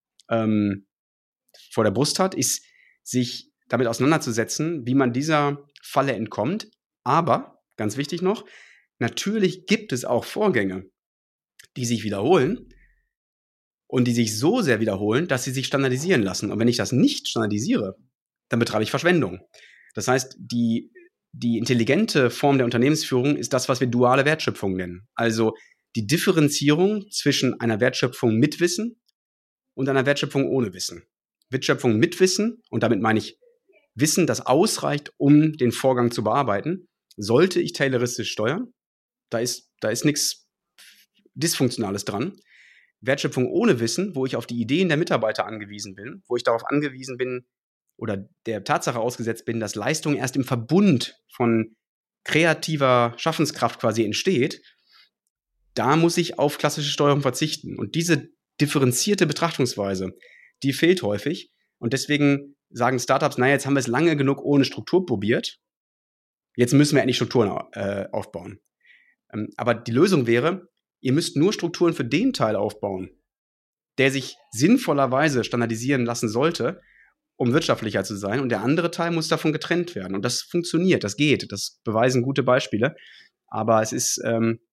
vor der Brust hat, ist, sich damit auseinanderzusetzen, wie man dieser Falle entkommt. Aber, ganz wichtig noch, natürlich gibt es auch Vorgänge, die sich wiederholen und die sich so sehr wiederholen, dass sie sich standardisieren lassen. Und wenn ich das nicht standardisiere, dann betreibe ich Verschwendung. Das heißt, die intelligente Form der Unternehmensführung ist das, was wir duale Wertschöpfung nennen. Also die Differenzierung zwischen einer Wertschöpfung mit Wissen und einer Wertschöpfung ohne Wissen. Wertschöpfung mit Wissen, und damit meine ich Wissen, das ausreicht, um den Vorgang zu bearbeiten, sollte ich tayloristisch steuern. Da ist nichts Dysfunktionales dran. Wertschöpfung ohne Wissen, wo ich auf die Ideen der Mitarbeiter angewiesen bin, wo ich darauf angewiesen bin oder der Tatsache ausgesetzt bin, dass Leistung erst im Verbund von kreativer Schaffenskraft quasi entsteht, da muss ich auf klassische Steuerung verzichten. Und diese differenzierte Betrachtungsweise, die fehlt häufig. Und deswegen sagen Startups, naja, jetzt haben wir es lange genug ohne Struktur probiert. Jetzt müssen wir endlich Strukturen aufbauen. Aber die Lösung wäre, ihr müsst nur Strukturen für den Teil aufbauen, der sich sinnvollerweise standardisieren lassen sollte, um wirtschaftlicher zu sein. Und der andere Teil muss davon getrennt werden. Und das funktioniert, das geht. Das beweisen gute Beispiele. Aber es ist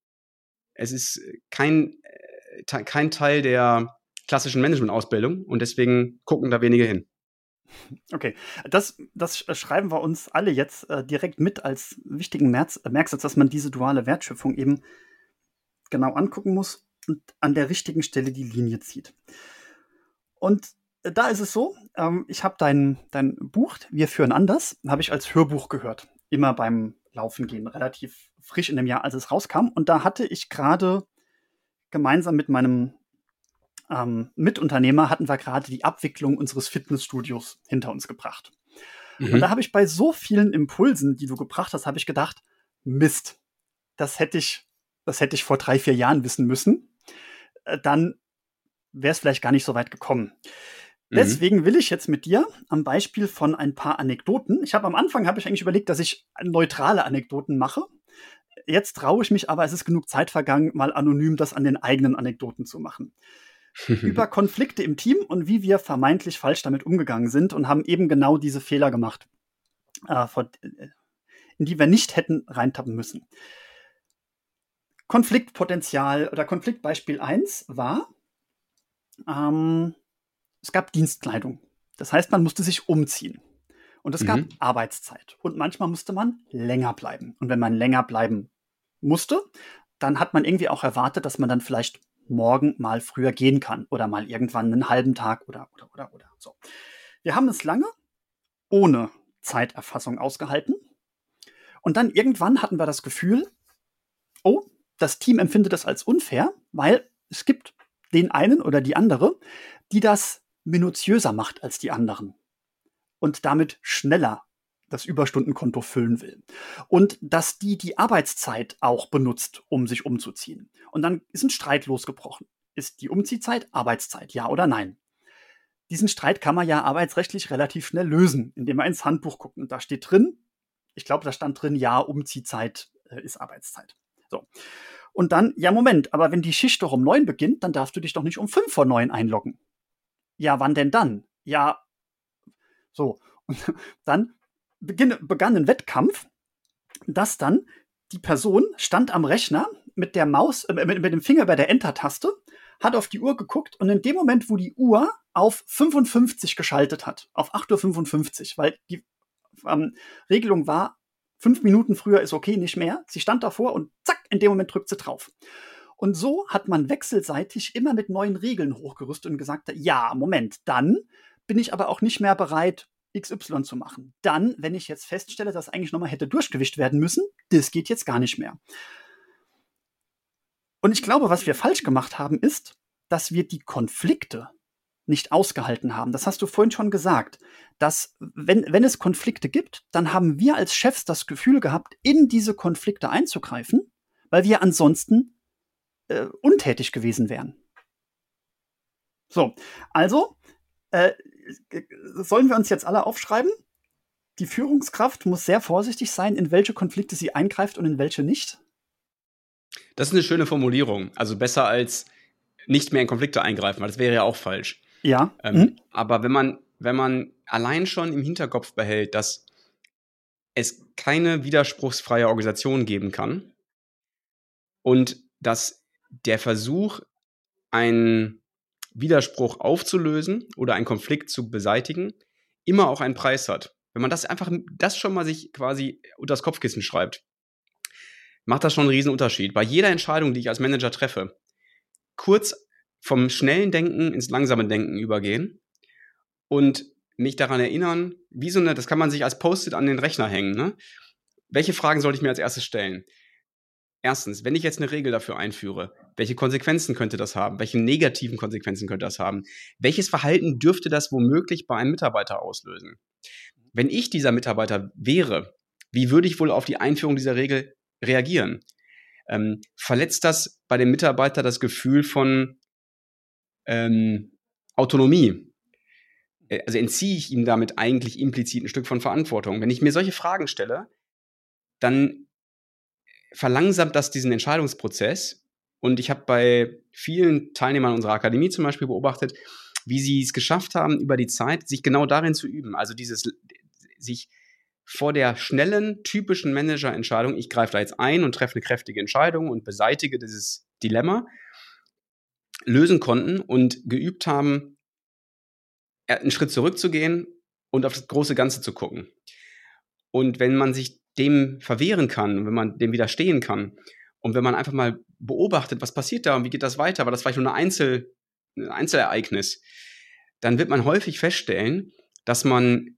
kein Teil der klassischen Management-Ausbildung. Und deswegen gucken da wenige hin. Okay, das schreiben wir uns alle jetzt direkt mit als wichtigen Merksatz, dass man diese duale Wertschöpfung eben genau angucken muss und an der richtigen Stelle die Linie zieht. Und da ist es so, ich habe dein Buch Wir führen anders, habe ich als Hörbuch gehört, immer beim Laufen gehen, relativ frisch in dem Jahr, als es rauskam. Und da hatte ich gerade gemeinsam mit meinem Mitunternehmer hatten wir gerade die Abwicklung unseres Fitnessstudios hinter uns gebracht. Und da habe ich bei so vielen Impulsen, die du gebracht hast, habe ich gedacht, Mist, das hätte ich vor 3-4 Jahren wissen müssen. Dann wäre es vielleicht gar nicht so weit gekommen. Deswegen will ich jetzt mit dir am Beispiel von ein paar Anekdoten, am Anfang habe ich eigentlich überlegt, dass ich neutrale Anekdoten mache. jetzt traue ich mich aber, es ist genug Zeit vergangen, mal anonym das an den eigenen Anekdoten zu machen. Über Konflikte im Team und wie wir vermeintlich falsch damit umgegangen sind und haben eben genau diese Fehler gemacht, in die wir nicht hätten reintappen müssen. Konfliktpotenzial oder Konfliktbeispiel 1 war, es gab Dienstkleidung. Das heißt, man musste sich umziehen. Und es gab Arbeitszeit. Und manchmal musste man länger bleiben. Und wenn man länger bleiben musste, dann hat man irgendwie auch erwartet, dass man dann vielleicht morgen mal früher gehen kann oder mal irgendwann einen halben Tag oder. So. Wir haben es lange ohne Zeiterfassung ausgehalten. Und dann irgendwann hatten wir das Gefühl, oh, das Team empfindet das als unfair, weil es gibt den einen oder die andere, die das minutiöser macht als die anderen und damit schneller das Überstundenkonto füllen will. Und dass die Arbeitszeit auch benutzt, um sich umzuziehen. Und dann ist ein Streit losgebrochen. Ist die Umziehzeit Arbeitszeit, ja oder nein? Diesen Streit kann man ja arbeitsrechtlich relativ schnell lösen, indem man ins Handbuch guckt. Und da steht drin, ich glaube, da stand drin, ja, Umziehzeit ist Arbeitszeit. So. Und dann, ja, Moment, aber wenn die Schicht doch um 9 beginnt, dann darfst du dich doch nicht um 5 vor 9 einloggen. Ja, wann denn dann? Ja, so. Und dann begann ein Wettkampf, dass dann die Person stand am Rechner mit der Maus, mit dem Finger bei der Enter-Taste, hat auf die Uhr geguckt und in dem Moment, wo die Uhr auf 55 geschaltet hat, auf 8:55 Uhr, weil die Regelung war, 5 Minuten früher ist okay, nicht mehr. Sie stand davor und zack, in dem Moment drückt sie drauf. Und so hat man wechselseitig immer mit neuen Regeln hochgerüstet und gesagt, ja, Moment, dann bin ich aber auch nicht mehr bereit, XY zu machen. Dann, wenn ich jetzt feststelle, dass eigentlich nochmal hätte durchgewischt werden müssen, das geht jetzt gar nicht mehr. Und ich glaube, was wir falsch gemacht haben, ist, dass wir die Konflikte nicht ausgehalten haben. Das hast du vorhin schon gesagt, dass wenn es Konflikte gibt, dann haben wir als Chefs das Gefühl gehabt, in diese Konflikte einzugreifen, weil wir ansonsten untätig gewesen wären. So, also sollen wir uns jetzt alle aufschreiben? Die Führungskraft muss sehr vorsichtig sein, in welche Konflikte sie eingreift und in welche nicht. Das ist eine schöne Formulierung. Also besser als nicht mehr in Konflikte eingreifen, weil das wäre ja auch falsch. Ja. Aber wenn man allein schon im Hinterkopf behält, dass es keine widerspruchsfreie Organisation geben kann und dass der Versuch, einen Widerspruch aufzulösen oder einen Konflikt zu beseitigen, immer auch einen Preis hat. Wenn man das schon mal sich quasi unter das Kopfkissen schreibt, macht das schon einen riesen Unterschied. Bei jeder Entscheidung, die ich als Manager treffe, kurz vom schnellen Denken ins langsame Denken übergehen und mich daran erinnern, das kann man sich als Post-it an den Rechner hängen, ne? Welche Fragen sollte ich mir als erstes stellen? Erstens, wenn ich jetzt eine Regel dafür einführe, welche Konsequenzen könnte das haben? Welche negativen Konsequenzen könnte das haben? Welches Verhalten dürfte das womöglich bei einem Mitarbeiter auslösen? Wenn ich dieser Mitarbeiter wäre, wie würde ich wohl auf die Einführung dieser Regel reagieren? Verletzt das bei dem Mitarbeiter das Gefühl von Autonomie? Also entziehe ich ihm damit eigentlich implizit ein Stück von Verantwortung? Wenn ich mir solche Fragen stelle, dann verlangsamt das diesen Entscheidungsprozess. Und ich habe bei vielen Teilnehmern unserer Akademie zum Beispiel beobachtet, wie sie es geschafft haben, über die Zeit sich genau darin zu üben. Also sich vor der schnellen, typischen Managerentscheidung, ich greife da jetzt ein und treffe eine kräftige Entscheidung und beseitige dieses Dilemma, lösen konnten und geübt haben, einen Schritt zurückzugehen und auf das große Ganze zu gucken. Und wenn man sich dem verwehren kann, wenn man dem widerstehen kann und wenn man einfach mal beobachtet, was passiert da und wie geht das weiter, war das vielleicht nur ein Einzelereignis, dann wird man häufig feststellen, dass man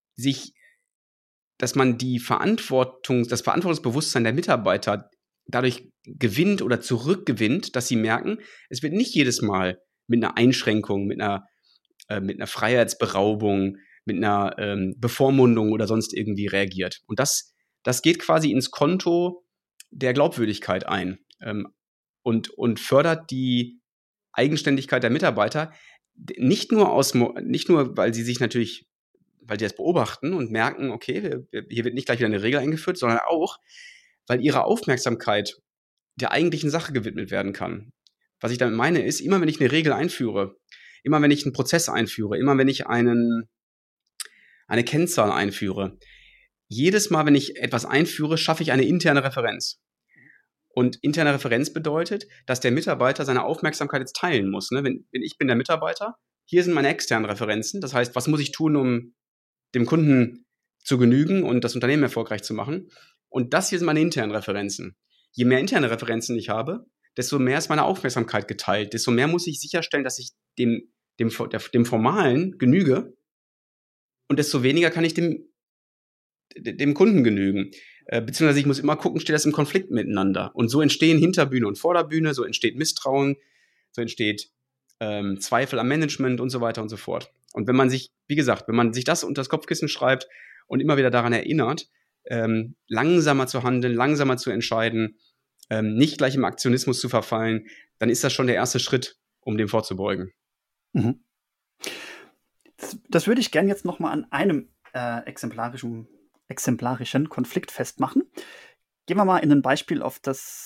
das Verantwortungsbewusstsein der Mitarbeiter dadurch gewinnt oder zurückgewinnt, dass sie merken, es wird nicht jedes Mal mit einer Einschränkung, mit einer Freiheitsberaubung, mit einer Bevormundung oder sonst irgendwie reagiert. Und das geht quasi ins Konto der Glaubwürdigkeit ein und fördert die Eigenständigkeit der Mitarbeiter, nicht nur, weil sie das beobachten und merken, okay, hier wird nicht gleich wieder eine Regel eingeführt, sondern auch, weil ihre Aufmerksamkeit der eigentlichen Sache gewidmet werden kann. Was ich damit meine ist, immer wenn ich eine Regel einführe, immer wenn ich einen Prozess einführe, immer wenn ich eine Kennzahl einführe, jedes Mal, wenn ich etwas einführe, schaffe ich eine interne Referenz. Und interne Referenz bedeutet, dass der Mitarbeiter seine Aufmerksamkeit jetzt teilen muss. Ne? Wenn ich bin der Mitarbeiter, hier sind meine externen Referenzen. Das heißt, was muss ich tun, um dem Kunden zu genügen und das Unternehmen erfolgreich zu machen? Und das hier sind meine internen Referenzen. Je mehr interne Referenzen ich habe, desto mehr ist meine Aufmerksamkeit geteilt. Desto mehr muss ich sicherstellen, dass ich dem Formalen genüge. Und desto weniger kann ich dem Kunden genügen. Beziehungsweise ich muss immer gucken, steht das im Konflikt miteinander. Und so entstehen Hinterbühne und Vorderbühne, so entsteht Misstrauen, so entsteht Zweifel am Management und so weiter und so fort. Und wenn man sich, wie gesagt, wenn man sich das unter das Kopfkissen schreibt und immer wieder daran erinnert, langsamer zu handeln, langsamer zu entscheiden, nicht gleich im Aktionismus zu verfallen, dann ist das schon der erste Schritt, um dem vorzubeugen. Mhm. Das würde ich gerne jetzt noch mal an einem exemplarischen Konflikt festmachen. Gehen wir mal in ein Beispiel, in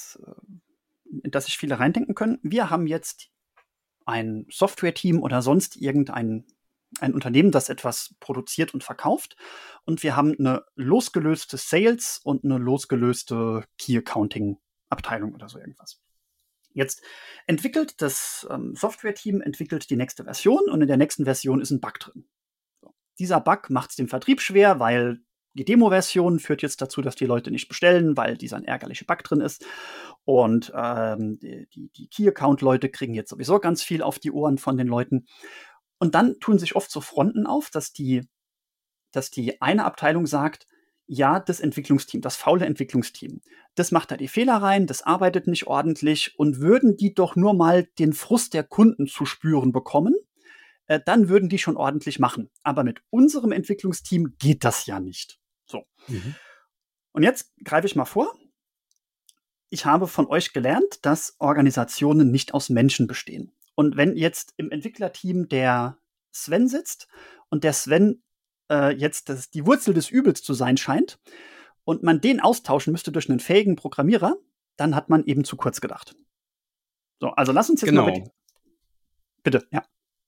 das sich viele reindenken können. Wir haben jetzt ein Software-Team oder sonst ein Unternehmen, das etwas produziert und verkauft. Und wir haben eine losgelöste Sales und eine losgelöste Key-Accounting-Abteilung oder so irgendwas. Jetzt entwickelt das Software-Team die nächste Version und in der nächsten Version ist ein Bug drin. So. Dieser Bug macht es dem Vertrieb schwer, weil die Demo-Version führt jetzt dazu, dass die Leute nicht bestellen, weil dieser ein ärgerlicher Bug drin ist. Und die Key-Account-Leute kriegen jetzt sowieso ganz viel auf die Ohren von den Leuten. Und dann tun sich oft so Fronten auf, dass die eine Abteilung sagt, ja, das Entwicklungsteam, das faule Entwicklungsteam, das macht da die Fehler rein, das arbeitet nicht ordentlich und würden die doch nur mal den Frust der Kunden zu spüren bekommen, dann würden die schon ordentlich machen. Aber mit unserem Entwicklungsteam geht das ja nicht. So. Mhm. Und jetzt greife ich mal vor. Ich habe von euch gelernt, dass Organisationen nicht aus Menschen bestehen. Und wenn jetzt im Entwicklerteam der Sven sitzt und der Sven jetzt die Wurzel des Übels zu sein scheint und man den austauschen müsste durch einen fähigen Programmierer, dann hat man eben zu kurz gedacht. So, also lass uns jetzt mal bitte, ja.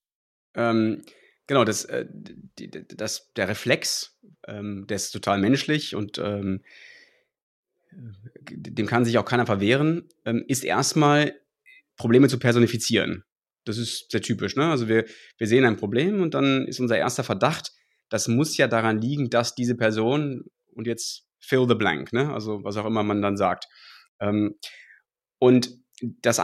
Genau, der Reflex, der ist total menschlich und dem kann sich auch keiner verwehren, ist erstmal Probleme zu personifizieren. Das ist sehr typisch, ne? Also wir sehen ein Problem und dann ist unser erster Verdacht, das muss ja daran liegen, dass diese Person, und jetzt fill the blank, ne? Also was auch immer man dann sagt. Und das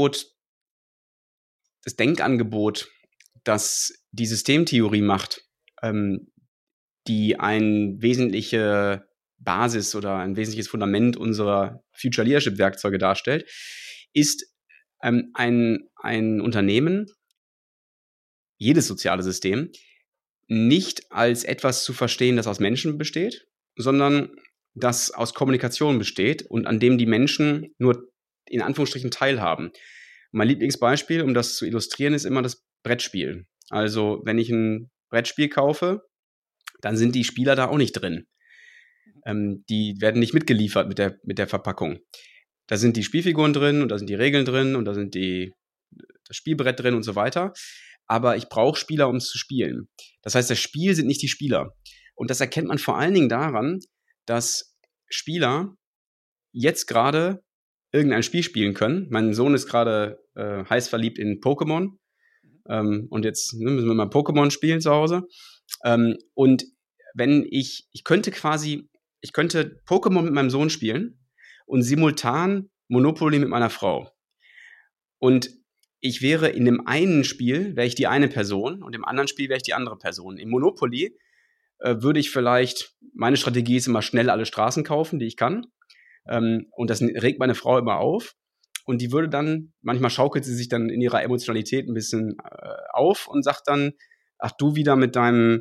Denkangebot, das die Systemtheorie macht, die eine wesentliche Basis oder ein wesentliches Fundament unserer Future Leadership Werkzeuge darstellt, ist ein Unternehmen, jedes soziale System, nicht als etwas zu verstehen, das aus Menschen besteht, sondern das aus Kommunikation besteht und an dem die Menschen nur in Anführungsstrichen teilhaben. Mein Lieblingsbeispiel, um das zu illustrieren, ist immer das Brettspiel. Also wenn ich ein Brettspiel kaufe, dann sind die Spieler da auch nicht drin. Die werden nicht mitgeliefert mit der Verpackung. Da sind die Spielfiguren drin und da sind die Regeln drin und da sind das Spielbrett drin und so weiter. Aber ich brauche Spieler, um es zu spielen. Das heißt, das Spiel sind nicht die Spieler. Und das erkennt man vor allen Dingen daran, dass Spieler jetzt gerade irgendein Spiel spielen können. Mein Sohn ist gerade heiß verliebt in Pokémon. Und jetzt müssen wir mal Pokémon spielen zu Hause. Und wenn ich könnte Pokémon mit meinem Sohn spielen und simultan Monopoly mit meiner Frau. Und ich wäre in dem einen Spiel, wäre ich die eine Person und im anderen Spiel wäre ich die andere Person. Im Monopoly würde ich vielleicht, meine Strategie ist immer schnell alle Straßen kaufen, die ich kann. Und das regt meine Frau immer auf. Und die würde dann, manchmal schaukelt sie sich dann in ihrer Emotionalität ein bisschen auf und sagt dann, ach du wieder mit deinem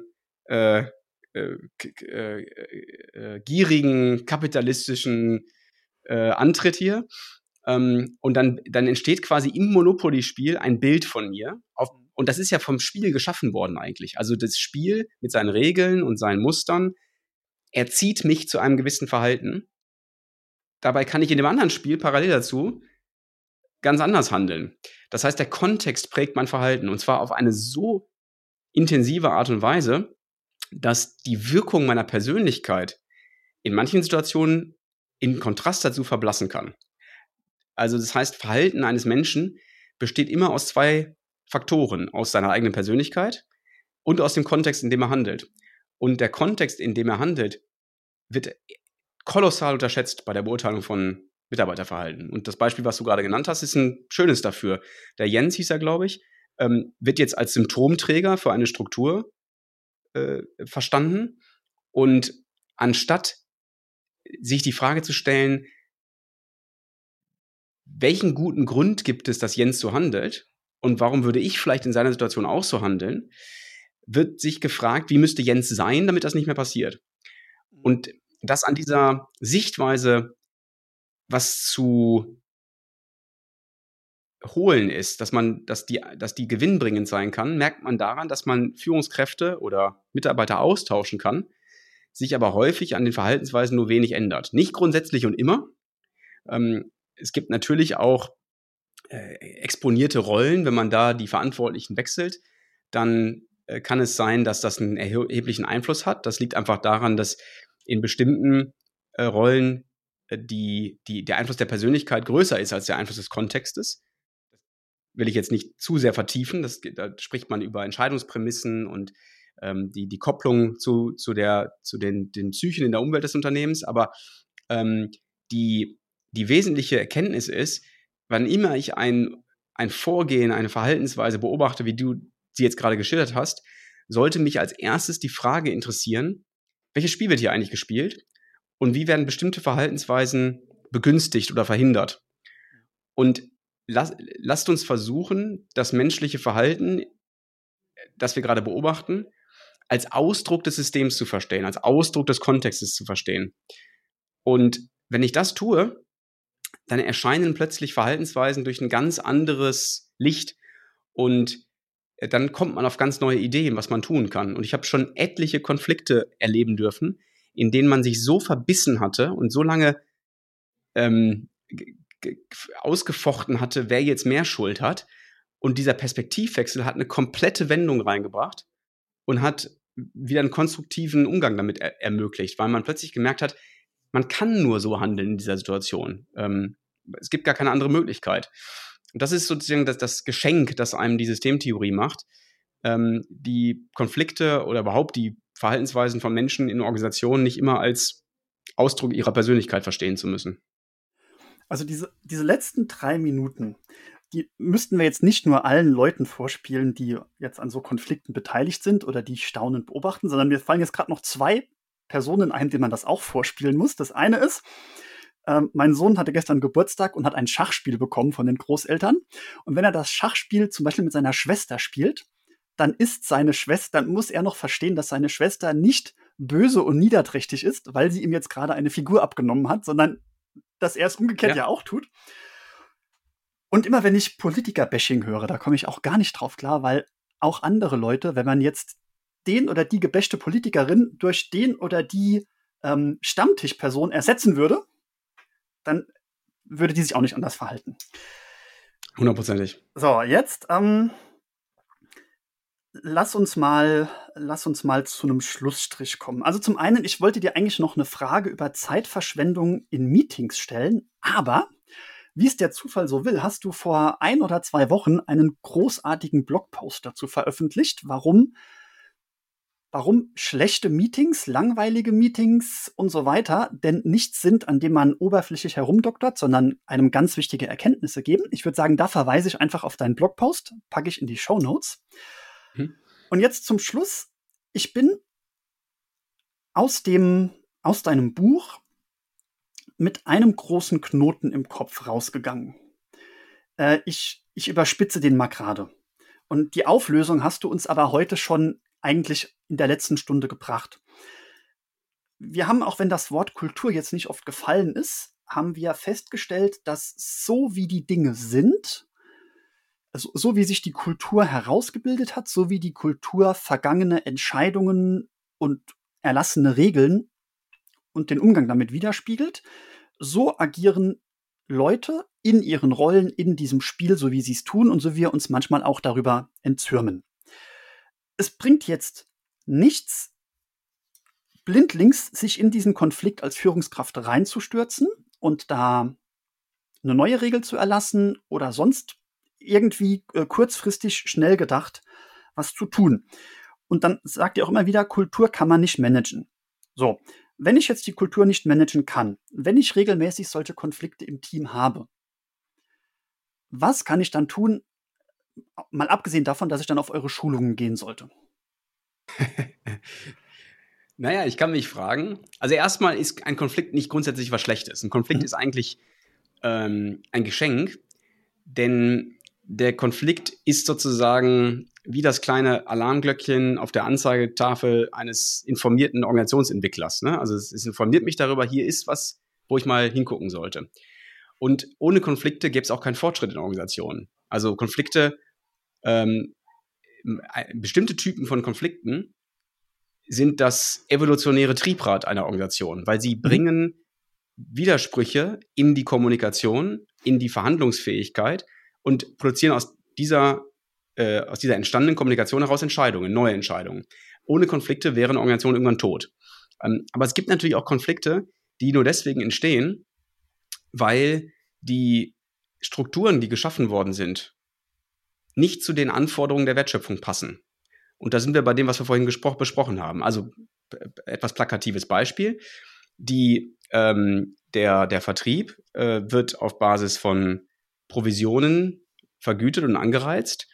gierigen, kapitalistischen Antritt hier. Und dann entsteht quasi im Monopoly-Spiel ein Bild von mir. Und das ist ja vom Spiel geschaffen worden eigentlich. Also das Spiel mit seinen Regeln und seinen Mustern erzieht mich zu einem gewissen Verhalten. dabei kann ich in dem anderen Spiel parallel dazu ganz anders handeln. Das heißt, der Kontext prägt mein Verhalten und zwar auf eine so intensive Art und Weise, dass die Wirkung meiner Persönlichkeit in manchen Situationen in Kontrast dazu verblassen kann. Also das heißt, Verhalten eines Menschen besteht immer aus 2 Faktoren, aus seiner eigenen Persönlichkeit und aus dem Kontext, in dem er handelt. Und der Kontext, in dem er handelt, wird kolossal unterschätzt bei der Beurteilung von Mitarbeiterverhalten. Und das Beispiel, was du gerade genannt hast, ist ein schönes dafür. Der Jens hieß er, glaube ich, wird jetzt als Symptomträger für eine Struktur verstanden. Und anstatt sich die Frage zu stellen, welchen guten Grund gibt es, dass Jens so handelt und warum würde ich vielleicht in seiner Situation auch so handeln, wird sich gefragt, wie müsste Jens sein, damit das nicht mehr passiert. Und das an dieser Sichtweise, was zu holen ist, dass die gewinnbringend sein kann, merkt man daran, dass man Führungskräfte oder Mitarbeiter austauschen kann, sich aber häufig an den Verhaltensweisen nur wenig ändert. Nicht grundsätzlich und immer. Es gibt natürlich auch exponierte Rollen. Wenn man da die Verantwortlichen wechselt, dann kann es sein, dass das einen erheblichen Einfluss hat. Das liegt einfach daran, dass in bestimmten Rollen der Einfluss der Persönlichkeit größer ist als der Einfluss des Kontextes. Will ich jetzt nicht zu sehr vertiefen. Da spricht man über Entscheidungsprämissen und die Kopplung zu den Psychen in der Umwelt des Unternehmens. Aber die wesentliche Erkenntnis ist, wann immer ich ein Vorgehen, eine Verhaltensweise beobachte, wie du sie jetzt gerade geschildert hast, sollte mich als erstes die Frage interessieren, welches Spiel wird hier eigentlich gespielt und wie werden bestimmte Verhaltensweisen begünstigt oder verhindert. Und lasst uns versuchen, das menschliche Verhalten, das wir gerade beobachten, als Ausdruck des Systems zu verstehen, als Ausdruck des Kontextes zu verstehen. Und wenn ich das tue, dann erscheinen plötzlich Verhaltensweisen durch ein ganz anderes Licht und dann kommt man auf ganz neue Ideen, was man tun kann. Und ich habe schon etliche Konflikte erleben dürfen, in denen man sich so verbissen hatte und so lange ausgefochten hatte, wer jetzt mehr Schuld hat. Und dieser Perspektivwechsel hat eine komplette Wendung reingebracht und hat wieder einen konstruktiven Umgang damit ermöglicht, weil man plötzlich gemerkt hat, man kann nur so handeln in dieser Situation. Es gibt gar keine andere Möglichkeit. Und das ist sozusagen das Geschenk, das einem die Systemtheorie macht, die Konflikte oder überhaupt die Verhaltensweisen von Menschen in Organisationen nicht immer als Ausdruck ihrer Persönlichkeit verstehen zu müssen. Also diese letzten 3 Minuten, die müssten wir jetzt nicht nur allen Leuten vorspielen, die jetzt an so Konflikten beteiligt sind oder die staunend beobachten, sondern mir fallen jetzt gerade noch 2 Personen ein, denen man das auch vorspielen muss. Das eine ist, mein Sohn hatte gestern Geburtstag und hat ein Schachspiel bekommen von den Großeltern. Und wenn er das Schachspiel zum Beispiel mit seiner Schwester spielt, dann muss er noch verstehen, dass seine Schwester nicht böse und niederträchtig ist, weil sie ihm jetzt gerade eine Figur abgenommen hat, sondern dass er es umgekehrt ja auch tut. Und immer wenn ich Politiker-Bashing höre, da komme ich auch gar nicht drauf klar, weil auch andere Leute, wenn man jetzt den oder die gebashte Politikerin durch den oder die Stammtischperson ersetzen würde, dann würde die sich auch nicht anders verhalten. 100%. So, jetzt lass uns mal zu einem Schlussstrich kommen. Also zum einen, ich wollte dir eigentlich noch eine Frage über Zeitverschwendung in Meetings stellen, aber wie es der Zufall so will, hast du vor 1 oder 2 Wochen einen großartigen Blogpost dazu veröffentlicht, warum schlechte Meetings, langweilige Meetings und so weiter denn nichts sind, an dem man oberflächlich herumdoktert, sondern einem ganz wichtige Erkenntnisse geben. Ich würde sagen, da verweise ich einfach auf deinen Blogpost, packe ich in die Shownotes. Und jetzt zum Schluss, ich bin aus deinem Buch mit einem großen Knoten im Kopf rausgegangen. Ich überspitze den mal gerade. Und die Auflösung hast du uns aber heute schon eigentlich in der letzten Stunde gebracht. Wir haben, auch wenn das Wort Kultur jetzt nicht oft gefallen ist, haben wir festgestellt, dass so wie die Dinge sind, also so wie sich die Kultur herausgebildet hat, so wie die Kultur vergangene Entscheidungen und erlassene Regeln und den Umgang damit widerspiegelt, so agieren Leute in ihren Rollen in diesem Spiel, so wie sie es tun und so wie wir uns manchmal auch darüber entzürmen. Es bringt jetzt nichts, blindlings sich in diesen Konflikt als Führungskraft reinzustürzen und da eine neue Regel zu erlassen oder sonst irgendwie kurzfristig schnell gedacht was zu tun. Und dann sagt ihr auch immer wieder, Kultur kann man nicht managen. So, wenn ich jetzt die Kultur nicht managen kann, wenn ich regelmäßig solche Konflikte im Team habe, was kann ich dann tun, mal abgesehen davon, dass ich dann auf eure Schulungen gehen sollte? Naja, ich kann mich fragen. Also erstmal ist ein Konflikt nicht grundsätzlich was Schlechtes. Ein Konflikt ist eigentlich ein Geschenk, denn der Konflikt ist sozusagen wie das kleine Alarmglöckchen auf der Anzeigetafel eines informierten Organisationsentwicklers. Ne? Also es informiert mich darüber, hier ist was, wo ich mal hingucken sollte. Und ohne Konflikte gäbe es auch keinen Fortschritt in Organisationen. Also Konflikte, bestimmte Typen von Konflikten sind das evolutionäre Triebrad einer Organisation, weil sie bringen Widersprüche in die Kommunikation, in die Verhandlungsfähigkeit und produzieren aus dieser entstandenen Kommunikation heraus Entscheidungen, neue Entscheidungen. Ohne Konflikte wäre eine Organisation irgendwann tot. Aber es gibt natürlich auch Konflikte, die nur deswegen entstehen, weil die Strukturen, die geschaffen worden sind, nicht zu den Anforderungen der Wertschöpfung passen. Und da sind wir bei dem, was wir vorhin besprochen haben. Also etwas plakatives Beispiel. Der Vertrieb wird auf Basis von Provisionen vergütet und angereizt.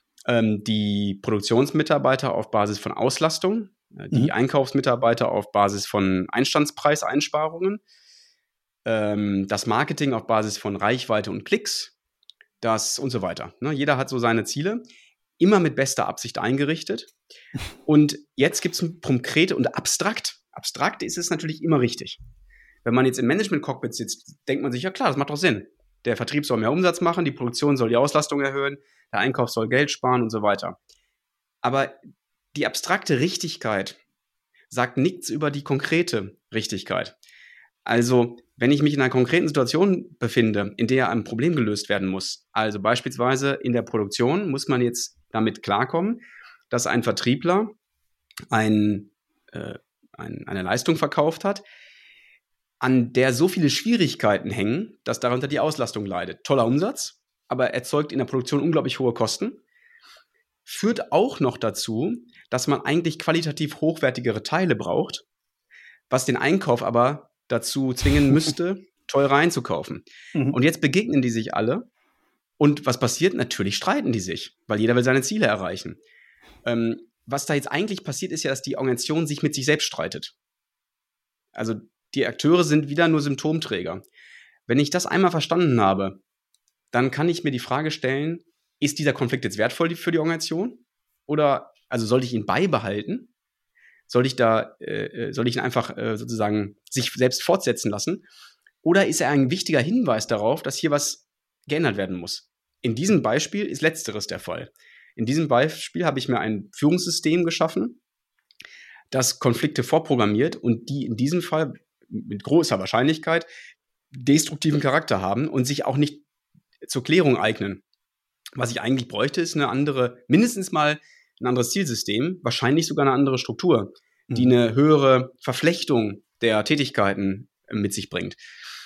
Die Produktionsmitarbeiter auf Basis von Auslastung, die Einkaufsmitarbeiter auf Basis von Einstandspreiseinsparungen, das Marketing auf Basis von Reichweite und Klicks, das und so weiter. Ne? Jeder hat so seine Ziele, immer mit bester Absicht eingerichtet. Und jetzt gibt es konkrete und abstrakt. Abstrakt ist es natürlich immer richtig. Wenn man jetzt im Management-Cockpit sitzt, denkt man sich, ja klar, das macht doch Sinn. Der Vertrieb soll mehr Umsatz machen, die Produktion soll die Auslastung erhöhen, der Einkauf soll Geld sparen und so weiter. Aber die abstrakte Richtigkeit sagt nichts über die konkrete Richtigkeit. Also, wenn ich mich in einer konkreten Situation befinde, in der ein Problem gelöst werden muss, also beispielsweise in der Produktion, muss man jetzt damit klarkommen, dass ein Vertriebler eine Leistung verkauft hat, an der so viele Schwierigkeiten hängen, dass darunter die Auslastung leidet. Toller Umsatz, aber erzeugt in der Produktion unglaublich hohe Kosten. Führt auch noch dazu, dass man eigentlich qualitativ hochwertigere Teile braucht, was den Einkauf aber dazu zwingen müsste, teurer einzukaufen. Und jetzt begegnen die sich alle. Und was passiert? Natürlich streiten die sich, weil jeder will seine Ziele erreichen. Was da jetzt eigentlich passiert, ist ja, dass die Organisation sich mit sich selbst streitet. Also die Akteure sind wieder nur Symptomträger. Wenn ich das einmal verstanden habe, dann kann ich mir die Frage stellen, ist dieser Konflikt jetzt wertvoll für die Organisation? Oder also sollte ich ihn beibehalten? Soll ich ihn einfach sozusagen sich selbst fortsetzen lassen? Oder ist er ein wichtiger Hinweis darauf, dass hier was geändert werden muss? In diesem Beispiel ist Letzteres der Fall. In diesem Beispiel habe ich mir ein Führungssystem geschaffen, das Konflikte vorprogrammiert und die in diesem Fall mit großer Wahrscheinlichkeit destruktiven Charakter haben und sich auch nicht zur Klärung eignen. Was ich eigentlich bräuchte, ist mindestens mal ein anderes Zielsystem, wahrscheinlich sogar eine andere Struktur, die eine höhere Verflechtung der Tätigkeiten mit sich bringt.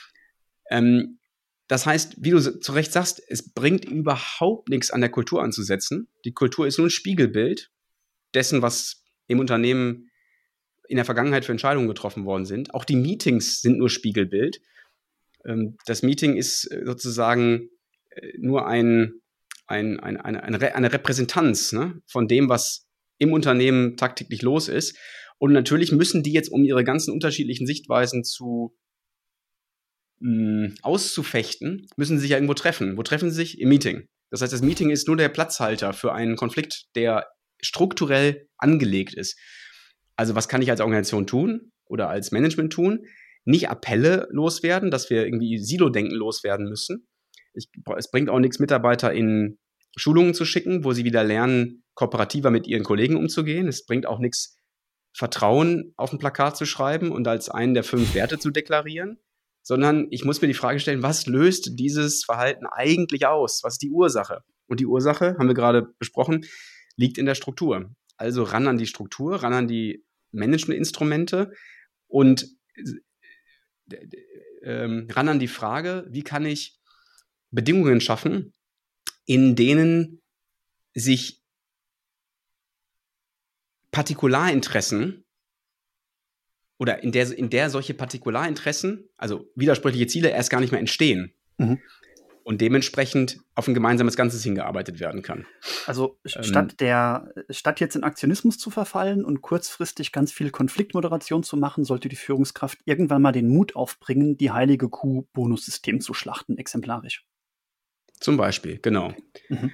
Das heißt, wie du zu Recht sagst, es bringt überhaupt nichts an der Kultur anzusetzen. Die Kultur ist nur ein Spiegelbild dessen, was im Unternehmen in der Vergangenheit für Entscheidungen getroffen worden sind. Auch die Meetings sind nur Spiegelbild. Das Meeting ist sozusagen nur eine Repräsentanz, ne, von dem, was im Unternehmen tagtäglich los ist. Und natürlich müssen die jetzt, um ihre ganzen unterschiedlichen Sichtweisen auszufechten, müssen sie sich ja irgendwo treffen. Wo treffen sie sich? Im Meeting. Das heißt, das Meeting ist nur der Platzhalter für einen Konflikt, der strukturell angelegt ist. Also was kann ich als Organisation tun oder als Management tun? Nicht Appelle loswerden, dass wir irgendwie Silo-Denken loswerden müssen. Es bringt auch nichts, Mitarbeiter in Schulungen zu schicken, wo sie wieder lernen, kooperativer mit ihren Kollegen umzugehen. Es bringt auch nichts, Vertrauen auf ein Plakat zu schreiben und als einen der 5 Werte zu deklarieren, sondern ich muss mir die Frage stellen, was löst dieses Verhalten eigentlich aus? Was ist die Ursache? Und die Ursache, haben wir gerade besprochen, liegt in der Struktur. Also ran an die Struktur, ran an die Managementinstrumente und ran an die Frage, wie kann ich Bedingungen schaffen, in denen sich Partikularinteressen oder in der solche Partikularinteressen, also widersprüchliche Ziele, erst gar nicht mehr entstehen. Mhm. Und dementsprechend auf ein gemeinsames Ganzes hingearbeitet werden kann. Also statt jetzt in Aktionismus zu verfallen und kurzfristig ganz viel Konfliktmoderation zu machen, sollte die Führungskraft irgendwann mal den Mut aufbringen, die heilige Kuh Bonussystem zu schlachten, exemplarisch. Zum Beispiel, genau. Mhm.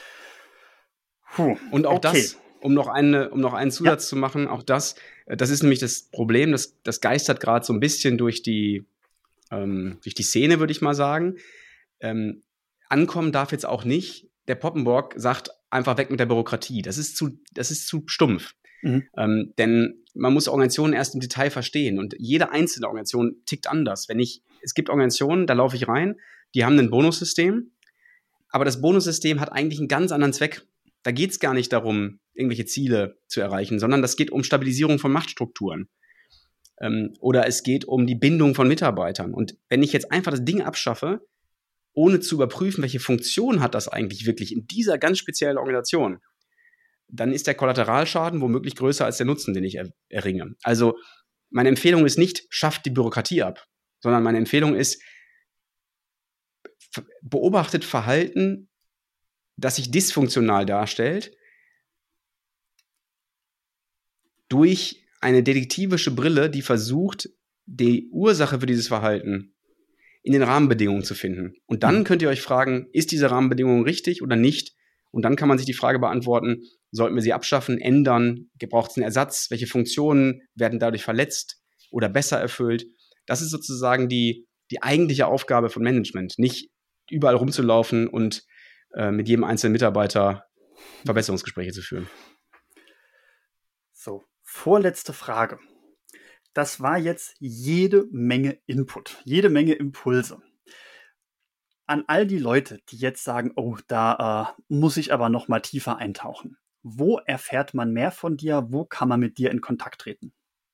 Und auch das, um noch einen Zusatz zu machen, auch das ist nämlich das Problem, das geistert gerade so ein bisschen durch die Szene, würde ich mal sagen. Ankommen darf jetzt auch nicht, der Poppenborg sagt einfach weg mit der Bürokratie. Das ist zu stumpf. Mhm. Denn man muss Organisationen erst im Detail verstehen und jede einzelne Organisation tickt anders. Es gibt Organisationen, da laufe ich rein, die haben ein Bonussystem, aber das Bonussystem hat eigentlich einen ganz anderen Zweck. Da geht es gar nicht darum, irgendwelche Ziele zu erreichen, sondern das geht um Stabilisierung von Machtstrukturen. Oder es geht um die Bindung von Mitarbeitern. Und wenn ich jetzt einfach das Ding abschaffe, ohne zu überprüfen, welche Funktion hat das eigentlich wirklich in dieser ganz speziellen Organisation, dann ist der Kollateralschaden womöglich größer als der Nutzen, den ich erringe. Also meine Empfehlung ist nicht, schafft die Bürokratie ab, sondern meine Empfehlung ist, beobachtet Verhalten, das sich dysfunktional darstellt, durch eine detektivische Brille, die versucht, die Ursache für dieses Verhalten in den Rahmenbedingungen zu finden. Und dann könnt ihr euch fragen, ist diese Rahmenbedingung richtig oder nicht? Und dann kann man sich die Frage beantworten, sollten wir sie abschaffen, ändern? Braucht es einen Ersatz? Welche Funktionen werden dadurch verletzt oder besser erfüllt? Das ist sozusagen die eigentliche Aufgabe von Management. Nicht überall rumzulaufen und mit jedem einzelnen Mitarbeiter Verbesserungsgespräche zu führen. So, vorletzte Frage. Das war jetzt jede Menge Input, jede Menge Impulse. An all die Leute, die jetzt sagen, oh, da muss ich aber noch mal tiefer eintauchen. Wo erfährt man mehr von dir? Wo kann man mit dir in Kontakt treten?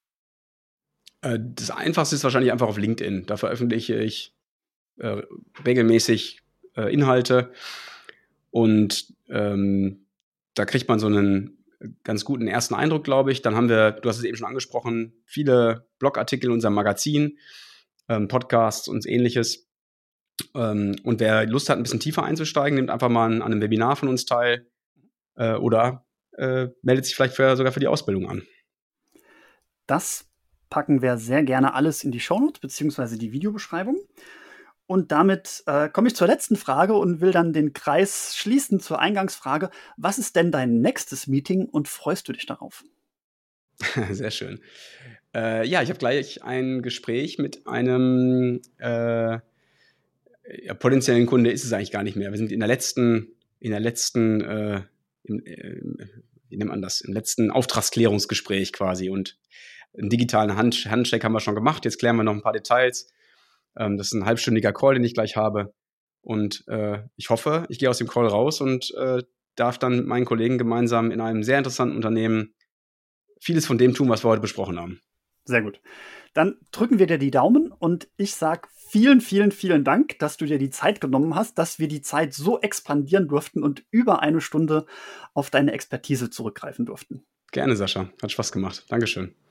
Das Einfachste ist wahrscheinlich einfach auf LinkedIn. Da veröffentliche ich regelmäßig Inhalte und da kriegt man so einen ganz guten ersten Eindruck, glaube ich. Dann haben wir, du hast es eben schon angesprochen, viele Blogartikel in unserem Magazin, Podcasts und ähnliches. Und wer Lust hat, ein bisschen tiefer einzusteigen, nimmt einfach mal an einem Webinar von uns teil oder meldet sich vielleicht sogar für die Ausbildung an. Das packen wir sehr gerne alles in die Shownotes beziehungsweise die Videobeschreibung. Und damit komme ich zur letzten Frage und will dann den Kreis schließen zur Eingangsfrage. Was ist denn dein nächstes Meeting und freust du dich darauf? Sehr schön. Ja, ich habe gleich ein Gespräch mit einem potenziellen Kunde, ist es eigentlich gar nicht mehr. Wir sind im letzten Auftragsklärungsgespräch quasi und einen digitalen Handshake haben wir schon gemacht. Jetzt klären wir noch ein paar Details. Das ist ein halbstündiger Call, den ich gleich habe. Und ich hoffe, ich gehe aus dem Call raus und darf dann mit meinen Kollegen gemeinsam in einem sehr interessanten Unternehmen vieles von dem tun, was wir heute besprochen haben. Sehr gut. Dann drücken wir dir die Daumen und ich sage vielen, vielen, vielen Dank, dass du dir die Zeit genommen hast, dass wir die Zeit so expandieren durften und über 1 Stunde auf deine Expertise zurückgreifen durften. Gerne, Sascha. Hat Spaß gemacht. Dankeschön.